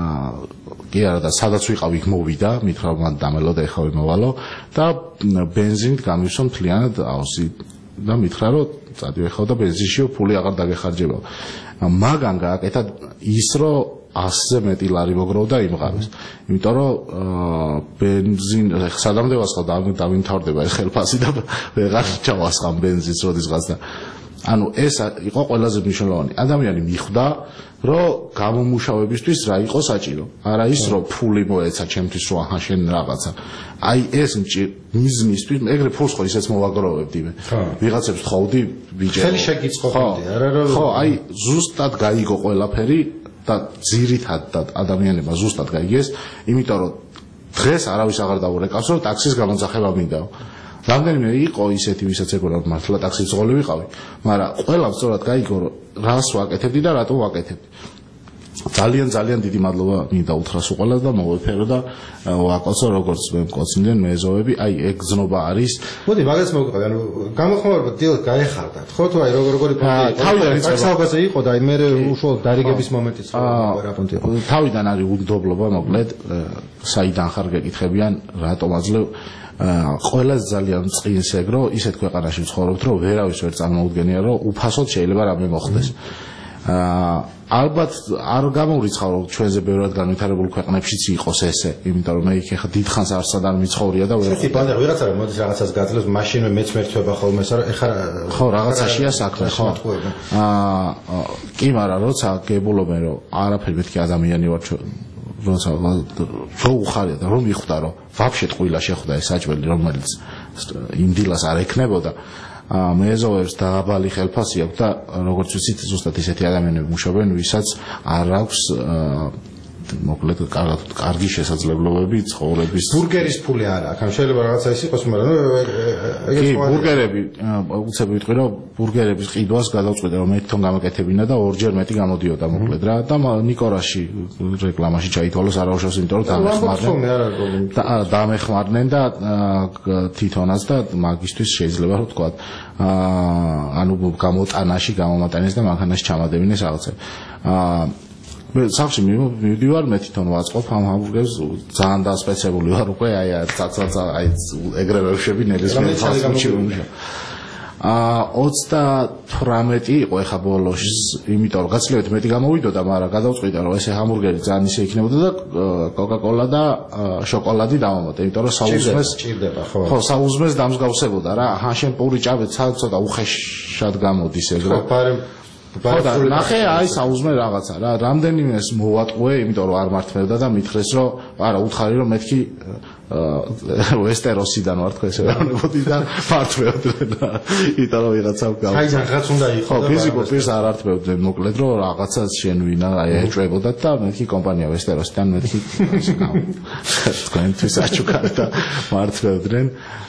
კი არა და სადაც ვიყავი იქ მოვიდა, მითხრა მან დამელოდა ეხლა ვიმოვალო და ბენზინით გამივსო მთლიანად აუზი და მითხრა რომ წადიეხავ და ბენზინშიო ფული აღარ დაგეხარჯებაო. მაგან გააკეთა ის რომ ასზე მეტი ლარი მოგროვდა იმღარეს. იმიტომ რომ ბენზინ სადამდე ვასხავ და დავიმთავრდება ეს ხელფასი და ვეღარ ჩავასხამ ბენზინს როდისღაც და ანუ ეს იყო ყველაზე მნიშვნელოვანი. ადამიანი მიხვდა რომ გამომუშავებისთვის რა იყო საჭირო. არა ის რომ ფული მოეცა ჩემთვის რომ აჰა შენ რაღაცა. აი ეს მიზნისთვის ეგრე ფულს ხო ისეც მოვაგროვებდი მე. ვიღაცებს ხოვდი ბიჭო. ხელი შეგიწყობდი არა რომ ხო, აი ზუსტად გაიგო ყველაფერი და ძირითადად ადამიანებმა ზუსტად გაიგეს, იმიტომ რომ დღეს არავის აღარ დაურეკავს, რომ ტაქსის გამოძახება მინდაო. რამდენიმე იყო ისეთი, ვისაც ეგონა მართლა ტაქსის ძღოლი ვიყავი, მაგრამ ყველამ სწორად გაიგო, რომ რას ვაკეთებდი და რატო ვაკეთებდი. ძალიან ძალიან დიდი მადლობა მინდა უთხრას უყოლას და მოვეფერო და ვაკოცო როგორც მე მკოცნიდან მეზოვები, აი ეგ გზნობა არის. მოდი მაგას მოვიყვე, ანუ გამოხმაურება დილად გაეხარდათ, ხო თუ აი როგორი პონტი ტაქსალბაზე იყო და აი მე უშუალოდ დარიგების მომენტიც რა პონტი იყო. თავიდან არის უნდობლობა, მოკლედ საიდან ხარ გეკითხებიან, რატომ აძლევ ყველაზე ძალიან წყინს ეგ რომ ისეთ ქვეყანაში ვცხოვრობთ, რომ ვერავის ვერ წარმოუდგენია, რომ უფასოდ შეიძლება რამე მოხდეს. აა ალბათ არ გამოვრიცხავ რომ ჩვენზე ბევრად განვითარებულ ქვეყნებშიც იყოს ესე, იმიტომ რომ მე იქ ახლა დიდხანს არსად არ მიცხოვრია და ვერ ხიბანდა ვიღაცა რომ მოდის რაღაცას გაძლევს, მაშინვე მეც მერთვება ხოლმე, მაგრამ ეხლა ხო რაღაცაშია საქმე, ხო. აა კი, მაგრამ როცა გებულობენ რომ არაფერი მეთქი ადამიანი ვარ როცა რო უხარია და რომ მიხვდა რომ ვაფშე ტყუილა შეხვდა ეს საჭველი რომელიც იმ დილას არ ეკნებოდა მეზოვებს დაბალი ხელფასი აქვს და როგორც ვიცით ზუსტად ისეთი ადამიანები მუშაობენ ვისაც არ აქვს მოკლედ კარგი შესაძლებლობები ცხოვრების ბურგერის ფული არა აქ შეიძლება რაღაცა ის იყოს მაგრამ კი ბურგერები უცებ ვიტყვი რომ ბურგერების ყიდვას გადავწყვიტე რომ ერთი თონ გამაკეთებინა და ორჯერ მეტი გამოდიოდა მოკლედ რა და ნიკორაში რეკლამაში ჩაითვალოს არა უშავს იმიტომ რომ დამეხმარნენ და დამეხმარნენ და თვითონაც და მაგისთვის შეიძლება რომ თქვა ანუ გამოტანაში გამომატანეს და მანქანაში ჩამადებინეს რაღაცა მე სახში მივდივარ მე თვითონ ვაწყობ ამ ჰამბურგერს ძალიან დასპეცებული ვარ უკვე აი ცაცაცა აი ეგრე ვევშები ნებისმიერ ფასში აა ოცდათვრამეტი იყო ეხა ბოლოს იმიტომ რომ გაცილებით მეტი გამოვიდოდა მაგრამ გადავწყვიტე რომ ესე ჰამბურგერი ძალიან ისე იქნებოდა და კოკა-კოლა და შოკოლადი დავამატე იმიტომ რომ საუზმეს ჭირდება ხო ხო საუზმეს დამსგავსებოდა რა აჰა შენ პური ჭაბე ცოტა უხეშად გამოდის ეგრე ხო და ნახე აი საუზმე რაღაცა რა რამდენიმეს მოვატყუე იმიტომ რომ არ მართმევდა და მითხრეს რომ არა უთხარი რომ მეთქი ვესტეროსიდან ვარ თქო ესე ვარნებოდი და მართმევდნენ იმიტომ რომ ვიღაცა გავ აი რაღაც უნდა იყოს ხო ფიზიკურ პირს არ ართმევდნენ მოკლედ რომ რაღაცა შენ ვინა აი ეჭვებოდათ და მეთქი კომპანია ვესტეროსიდან მეთქი თქვენთვის აჩუქარ და მართმევდნენ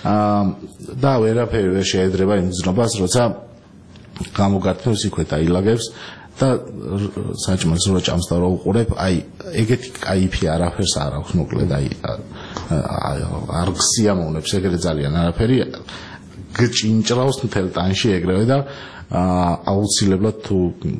და ვერაფერი ვერ შეედრება იმ გზნობას როცა გამოგართმევს იქვე დაილაგებს და საჭმელს რო ჭამს და რო უყურებ, აი ეგეთი кайფი არაფერს არ აქვს მოკლედ აი არ გსიამოვნებს ეგრე ძალიან არაფერი გჭინჭრავს მთელ ტანში ეგრევე და აუცილებლად თუ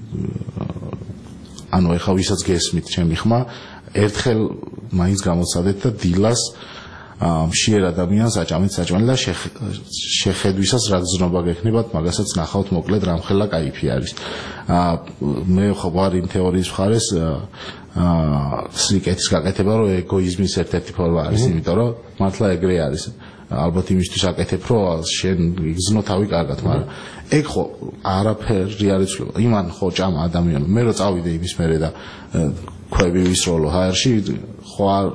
ანუ ეხა ვისაც გესმით ჩემი ხმა ერთხელ მაინც გამოცადეთ და დილას მშიერ ადამიანს აჭამეთ საჭმელი და შეხედვისას რა გზნობა გექნებათ მაგასაც ნახავთ მოკლედ რამხელა кайფი არის მე ხო ვარ იმ თეორიის მხარეს სიკეთის გაკეთება რომ ეგოიზმის ერთ-ერთი ფორმა არის იმიტომ რომ მართლა ეგრე არის ალბათ იმისთვის აკეთებ რომ შენ იგზნო თავი კარგად მაგრამ ეგ ხო არაფერი არის ცვლილება იმან ხო ჭამა ადამიანო მე რო წავიდე იმის მერე და ქვევი ვისროლო ჰაერში ხო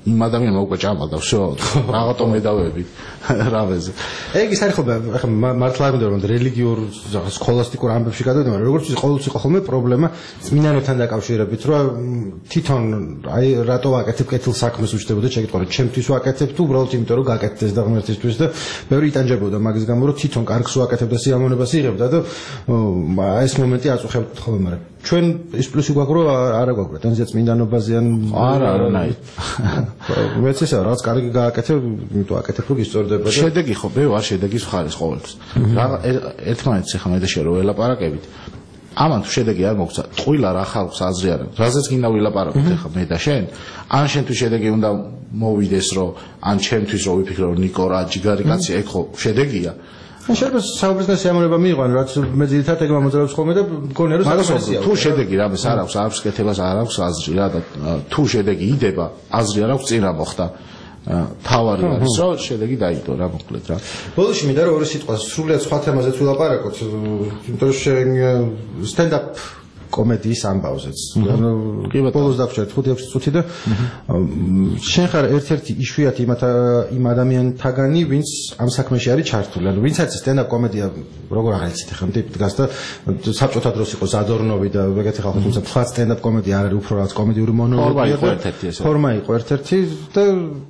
იმ ადამიანმა უკვე ჭამა და всё რაღაცო მედავები რავეზე. ეგ ის არის ხო ახლა მართლა არ მინდა რომ რელიგიურ სქოლასტიკურ ამბებში გადავიდე, მაგრამ როგორც ის ყოველთვის იყო ხოლმე პრობლემა წმინდანებთან დაკავშირებით, რომ თვითონ აი რატო ვაკეთებ კეთილ საქმეს უჩნდებოდა შეკითხვა, რომ ჩემთვის ვაკეთებ თუ უბრალოდ იმიტომ რომ გაკეთდეს და ღმერთისთვის და ბევრი იტანჯებოდა მაგის გამო, რომ თვითონ კარგს ვაკეთებ და სიამოვნებას იღებდა და აი ეს მომენტი აწუხებთ ხოლმე, მაგრამ ჩვენ ის პლუსი გვაქვს რომ არა გვაქვს პრეტენზია წმინდანობაზე ან არა არანაირ. მეც ისე რაღაც კარგი გააკეთებ, იმიტომ აკეთებ რომ გისწორდება და შედეგი ხო მე ვარ შედეგის მხარეს ყოველთვის. ერთმანეთს ახლა მე და შე რო ველაპარაკებით. ამან თუ შედეგი არ მოგცა, ტყუილა რა ხალხს აზრი არ აქვს. რაზეც გინდა ვილაპარაკოთ ახლა მე და შენ, ან შენთვის შედეგი უნდა მოვიდეს რომ ან ჩემთვის რომ ვიფიქრო რომ ნიკო რა ჯიგარი კაცი ეგ ხო შედეგია. შეიძლება საუბრისგან სიამოვნება მიიღონ, რაც მე ძირითადად ეგ მომოძრაობს ხოლმე და მგონია რომ საკმარისია. თუ შედეგი რამეს არ აქვს, არ აქვს კეთებას, არ აქვს აზრი რა და თუ შედეგი იდება, აზრი არ აქვს წინ რა მოხდა. თავარი არის რომ შედეგი დაიდო რა მოკლედ რა. ბოლოში მინდა რომ ორი სიტყვა სრულიად სხვა თემაზეც ვილაპარაკოთ, იმიტომ რომ შენ stand-up კომედიის ამბავზეც. ანუ ბოლოს დავჭერთ ხუთი ექვსი წუთი და შენ ხარ ერთ-ერთი იშვიათი იმ ადამიანთაგანი, ვინც ამ საქმეში არის ჩართული. ანუ ვინც არის stand-up კომედია, როგორ აღეცით ახლა ტიპი დგას და საბჭოთა დროს იყო ზადორნოვი და ეგეთი ხალხი, თუმცა სხვა stand-up კომედია არ არის, უფრო რაღაც კომედიური მონოლოგი იყო. ფორმა იყო ერთ-ერთი და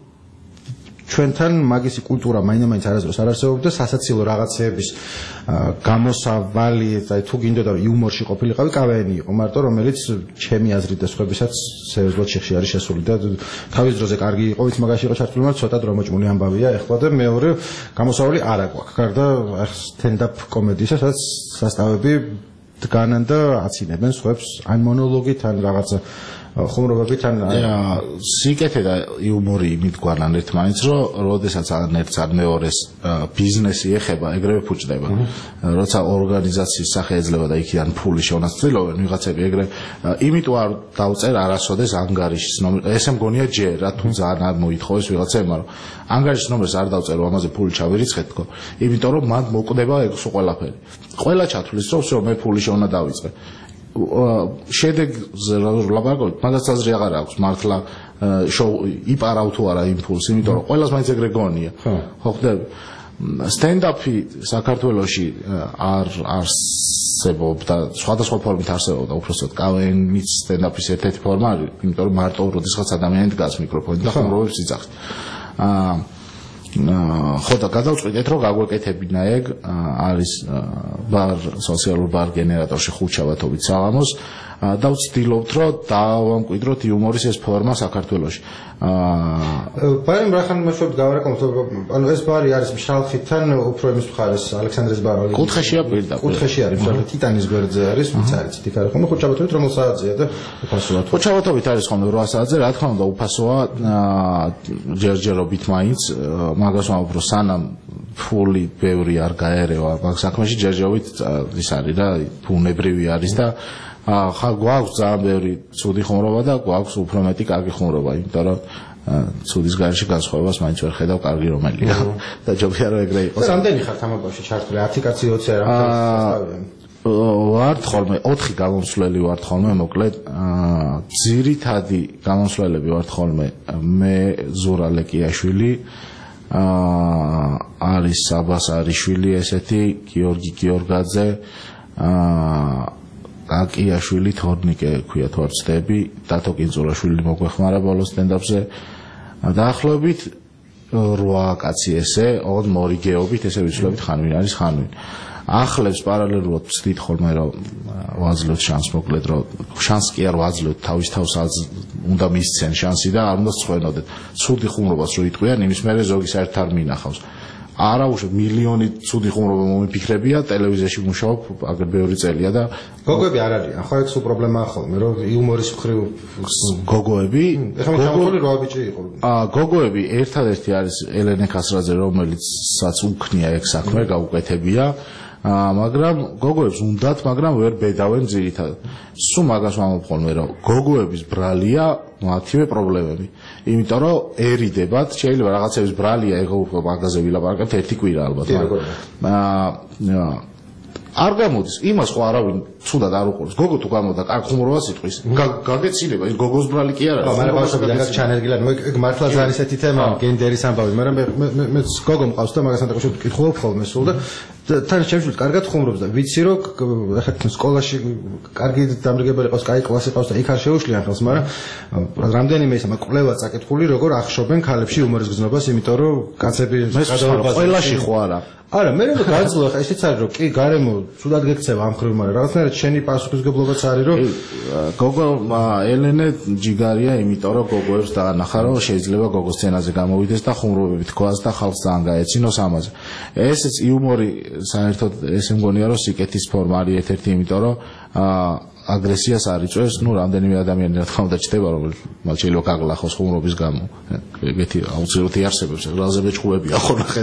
ჩვენთან მაგისი კულტურა მაინდა-მაინც არასდროს არ არსებობდა, სასაცილო რაღაცეების გამოსავალი, აი თუ გინდოდა რომ იუმორში ყოფილიყავი, კავენი იყო მარტო, რომელიც ჩემი აზრით და სხვებისაც სერიოზულად შეხში არის შესული და თავის დროზე კარგი იყო, ვინც მაგაში იყო ჩართული, მაგრამ ცოტა დრომოჭმული ამბავია ეხლა და მეორე გამოსავალი არა გვაქვს. გარდა stand-up კომედიისა, სადაც სასტავები დგანან და აცინებენ სხვებს ან მონოლოგით, ან რაღაცა ხუმრობებით ან სიკეთე და იუმორი იმით გვარან ერთმანეთს, რომ როდესაც ან ერთს ან მეორეს ბიზნესი ეხება, ეგრევე ფუჭდება. როცა ორგანიზაციის სახე ეძლევა და იქიდან ფული შეუნაცვლელობენ ვიღაცები, ეგრე იმიტომ არ დავწერ არასოდეს ანგარიშის ნომერი. ესე მგონია ჯერ რა თუ ძალიან არ მოითხოვეს ვიღაცებმა, რომ ანგარიშის ნომერს არ დავწერო, ამაზე ფული ჩავირიცხეთ თქო. იმიტომ რომ მან მოკვდება ეგ სულ ყველაფერი. ყველა ჩათვლის რომ всё მე ფული შეუნა დავიწყე. შედეგზე ლაპარაკობთ, მაგას აზრი აღარ აქვს მართლა იპარავ თუ არა იმპულსი, იმიტომ რომ ყველას მაინც ეგრე გონია. ხო ხდები? stand-up-ი საქართველოში არ არსებობდა, სხვადასხვა ფორმით არსებობდა, უბრალოდ კავენის stand-up-ის ერთ-ერთი ფორმა არის, იმიტომ რომ მარტო როდესაც ადამიანი დგას მიკროფონით და ხუმრობებს იძახს. აა ხო და გადავწყვიტეთ რომ გაგვეკეთებინა ეგ არის ბარ სოციალურ ბარ გენერატორში ხუთშაბათობით საღამოს და ვცდილობთ რომ დავამკვიდროთ იუმორის ეს ფორმა საქართველოში. აა ბარემ რახან მეშვებ გავარეკავთ, ანუ ეს ბარი არის მშრალხიდან უფრო იმის მხარეს ალექსანდრეს ბარი. კუთხეშია პირდაპირ. კუთხეში არის, მშრალხი ტიტანის გვერდზე არის, ვინც არის იქ არის ხოლმე ხუთშაბათობით რომელ საათზეა და უფასოა. ხუთშაბათობით არის ხოლმე რვა საათზე, რა თქმა უნდა უფასოა ჯერჯერობით მაინც, მაგას ვამბობ სანამ ფული ბევრი არ გაერევა მაგ საქმეში ჯერჯერობით ის არის რა, ბუნებრივი არის და ხა გვაქვს ძალიან ბევრი ცუდი ხუმრობა და გვაქვს უფრო მეტი კარგი ხუმრობა, იმიტომ რომ ცუდის გარშე განსხვავებას მაინც ვერ ხედავ კარგი რომელია და ჯობია რომ ეგრე იყოს. რამდენი ხართ ამ ამბავში ჩართული? ათი კაცი ოცი არა ვართ ხოლმე, ოთხი გამომსვლელი ვართ ხოლმე, მოკლედ ძირითადი გამომსვლელები ვართ ხოლმე მე ზურა ლეკიაშვილი, არის საბას არიშვილი, ესეთი გიორგი გიორგაძე, აკიაშვილი, თორნიკე ქვია თორცდები, დათო კინძურაშვილი მოგვეხმარა ბოლოს stand-up-ზე. დაახლოებით რვა კაცი ესე, ოღონდ მორიგეობით ესე ვიცვლებით ხანვინ არის ხანვინ. ახლებს პარალელურად ვცდით ხოლმე რომ ვაძლოთ შანს, მოკლედ რომ შანს კი არ ვაძლოთ, თავის თავს უნდა მისცენ შანსი და არ უნდა სწვენოდეთ. ცუდი ხუმრობას რო იტყვიან, იმის მერე ზოგი საერთოდ არ მინახავს. არა უშო მილიონი ცუდი ხუმრობა მომიფიქრებია, ტელევიზიაში მუშაობ აგერ ბევრი წელია და გოგოები არ არიან. ხო ეს პრობლემაა ხოლმე, რომ იუმორის მხრივ გოგოები, ეხლა მე ჩამოთვლი რა ბიჭი იყო. აა გოგოები ერთადერთი არის ელენე ქასრაძე, რომელიცაც უქნია ეგ საქმე, გაუკეთებია. აა მაგრამ გოგოებს უნდათ, მაგრამ ვერ ბედავენ ძირითადად. სულ მაგას ვამბობ ხოლმე, რომ გოგოების ბრალია მათივე პრობლემები. იმიტომ რომ ერიდებათ, შეიძლება რაღაცების ბრალია, ეხლა მაგაზე ვილაპარაკებთ ერთი კვირა ალბათ. აა არ გამოდის იმას ხო არავინ ცუდად არ უყურებს გოგო თუ გამოდა კარგ ხუმრობას იტყვის გაგეცილება ის გოგოს ბრალი კი არა მაგრამ ბავშვებიდან გაკ ჩანერგილად მე მართლა ძალიან ისეთი თემაა გენდერის ამბავი მაგრამ მე მე გოგო მყავს და მაგასთან დაკავშირებით კითხულობ ხოლმე სულ და თან შემშულით კარგად ხუმრობს და ვიცი რომ ახლა სკოლაში კარგი დამრიგებელი ყავს კაი კლასი ყავს და იქ არ შეუშლიან ხელს მაგრამ რამდენიმე ისე კვლევა წაკითხული როგორ ახშობენ ქალებში იუმორის გზნობას იმიტომ რომ კაცები ყველაში ხო არა არა მე რომ გაძლო ახლა ისიც არის რომ კი გარემო ცუდად გექცევა ამ ხრივ მაგრამ რაღაცნაირად შენი პასუხისგებლობაც არის რომ გოგო ელენე ჯიგარია იმიტომ რომ გოგოებს დაანახა რომ შეიძლება გოგოს სცენაზე გამოვიდეს და ხუმრობები თქვას და ხალხს ძალიან გაეცინოს ამაზე ესეც იუმორი საერთოდ ესე მგონია რომ სიკეთის ფორმა არის ერთ-ერთი იმიტომ რომ აგრესიას არ იწვევს, ну, რამდენიმე ადამიანი რა თქმა უნდა ჩდება, რომელიც მათ შეიძლება გაგლახოს ხუმრობის გამო. ეგეთი აუცილებლად იარსებებს, რაზე მეჭყუებია ხო ნახე.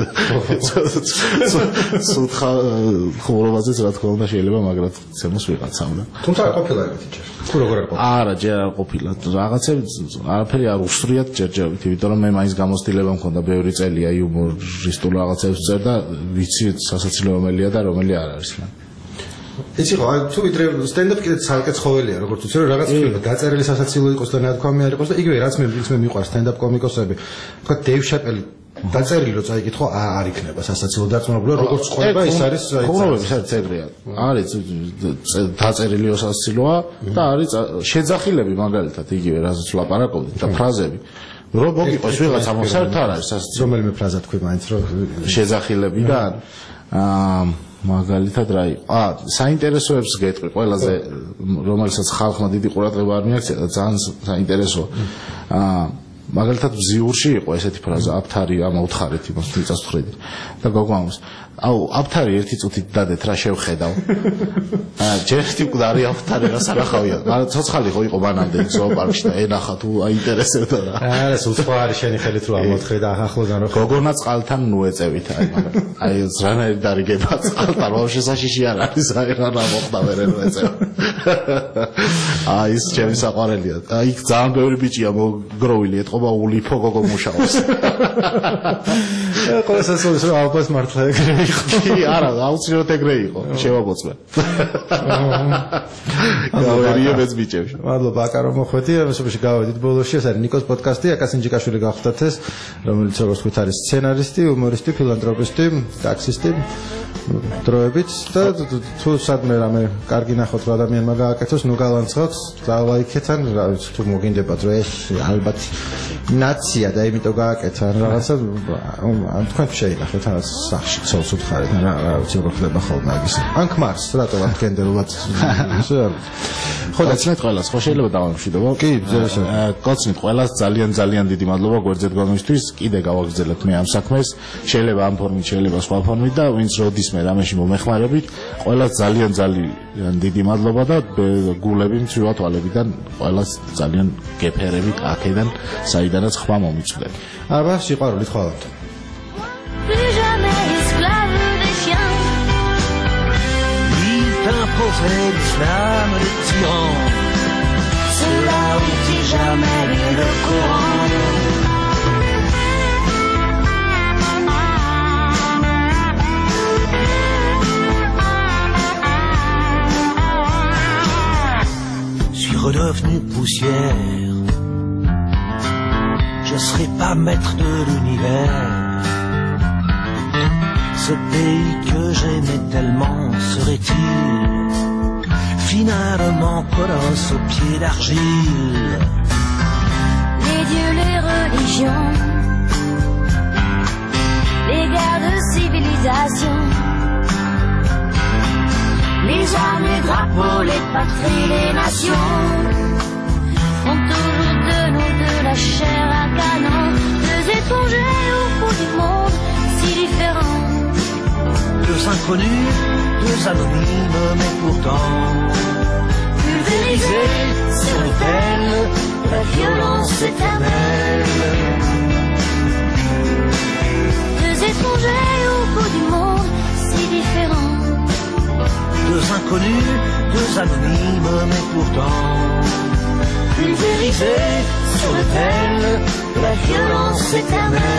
სულ ხუმრობაზეც რა თქმა უნდა შეიძლება მაგრად ცემოს ვიღაცამ და. თუმცა არ ყოფილა ეგეთი ჯერ. თუ როგორ არ ყოფილა? არა, ჯერ არ ყოფილა. რაღაცები არაფერი არ უსწრიათ ჯერჯერობით, იმიტომ რომ მე მაინც გამოცდილება მქონდა ბევრი წელია იუმორისტულ რაღაცებს წერ და ვიცი სასაცილო რომელია და რომელი არ არის მან. იცი ხო, თუ ვიდრე სტენდაპი კიდე ცალკე ცხოველია, როგორც ვიცი, რომ რაღაც ფილმი დაწერილი სასაცილო იყოს და ნათქვამი არ იყოს და იგივე რაც მე მე მიყვარს სტენდაპ კომიკოსები. თქვა დეივ შაპელი დაწერილი რო წაიკითხო, არ იქნება სასაცილო დარწმუნებული, როგორც ყვება ის არის აი ხუმრობების არის წერია. არის დაწერილი სასაცილოა და არის შეძახილები მაგალითად იგივე რასაც ვლაპარაკობდით და ფრაზები. რომ მოგიყოს ვიღაცა საერთოდ არ არის სასაცილო. რომელიმე ფრაზა თქვი მაინც რომ შეძახილებიდან აა მაგალითად რა იყო? აა, საინტერესოებს გეტყვი, ყველაზე რომელსაც ხალხმა დიდი ყურადღება არ მიაქცია და ძალიან საინტერესოა. აა, მაგალითად ბზიურში იყო ესეთი ფრაზა, აფთარი ამა უთხარით იმას მიწასწრედი და გოგოამს. აუ, აფთარი ერთი წუთით დადეთ რა შევხედავ. აა, ჯერტი მკვდარი აფთარი რა სანახავია. მაგრამ ცოცხალი ხო იყო მანამდე ზოოპარკში და ენახა თუ აინტერესებდა რა. არა, სულ სხვა არის შენი ხელით რო ამოთხე და ახლოდან რო გოგონა წყალთან ნუეწევით აი მაგრამ აი ზრანაირი დარიგება წყალთან ბავშვი საშიში არ არის აი რა მოხდა მე რა ეწევა. აი ის ჩემი საყვარელია. აი იქ ძალიან ბევრი ბიჭია მოგროვილი ეთყობა ულიფო გოგო მუშაობს. ყოველსაც ის რა ალბათ მართლა ეგრე იყო. არა, აუცილებლად ეგრე იყო. შევაბოწმე. გავერიებეც ბიჭებში. მადლობა აკა რომ მოხვედი, ამასობაში გავედით ბოლოში, ეს არის ნიკოს პოდკასტი, აკა სინჯიკაშვილი გახლდათ ეს, რომელიც როგორც ვთქვით არის სცენარისტი, იუმორისტი, ფილანთროპისტი, ტაქსისტი, დროებით და თუ სადმე რამე კარგი ნახოთ რა ადამიანმა გააკეთოს, ნუ გალანცხოთ, დალაიქეთ ან რა ვიცი თუ მოგინდებათ რომ ეს ალბათ ნაცია და იმიტომ გააკეთა რაღაცა ან თქვენ შეინახეთ ან სახში ცოლს უთხარით რა რა ვიცი როგორ ხდება ხოლმე აგის ან ქმარს რატო არ გენდერულად ხო დაცნეთ ყველას ხო შეიძლება დავამშვიდობო კი ზერესა გოცნით ყველას ძალიან ძალიან დიდი მადლობა გვერდზე დგომისთვის კიდე გავაგრძელებთ მე ამ საქმეს შეიძლება ამ ფორმით შეიძლება სხვა ფორმით და ვინც როდისმე რამეში მომეხმარებით ყველას ძალიან ძალიან დიდი მადლობა და გულები მცირე თვალებიდან ყველას ძალიან გეფერებით აქედან საიდანაც ხმა მომიწვდეთ აბა სიყვარულით ხვალთ Imposer l'islam de tyran c'est là où tu jamais le courant je suis redevenu poussière je serai pas maître de l'univers ce pays que j'aimais tellement serait-il finalement colosse aux pieds d'argile les dieux, les religions les guerres de civilisation les armes, les drapeaux, les patries, les nations font toujours de nous de la chair à canon deux étrangers au bout du monde si différents deux inconnus, deux anonymes, mais pourtant pulvérisés sur l'autel de la violence éternelle. Deux étrangers au bout du monde, si différents. Deux inconnus, deux anonymes, mais pourtant pulvérisés sur l'autel de la violence éternelle.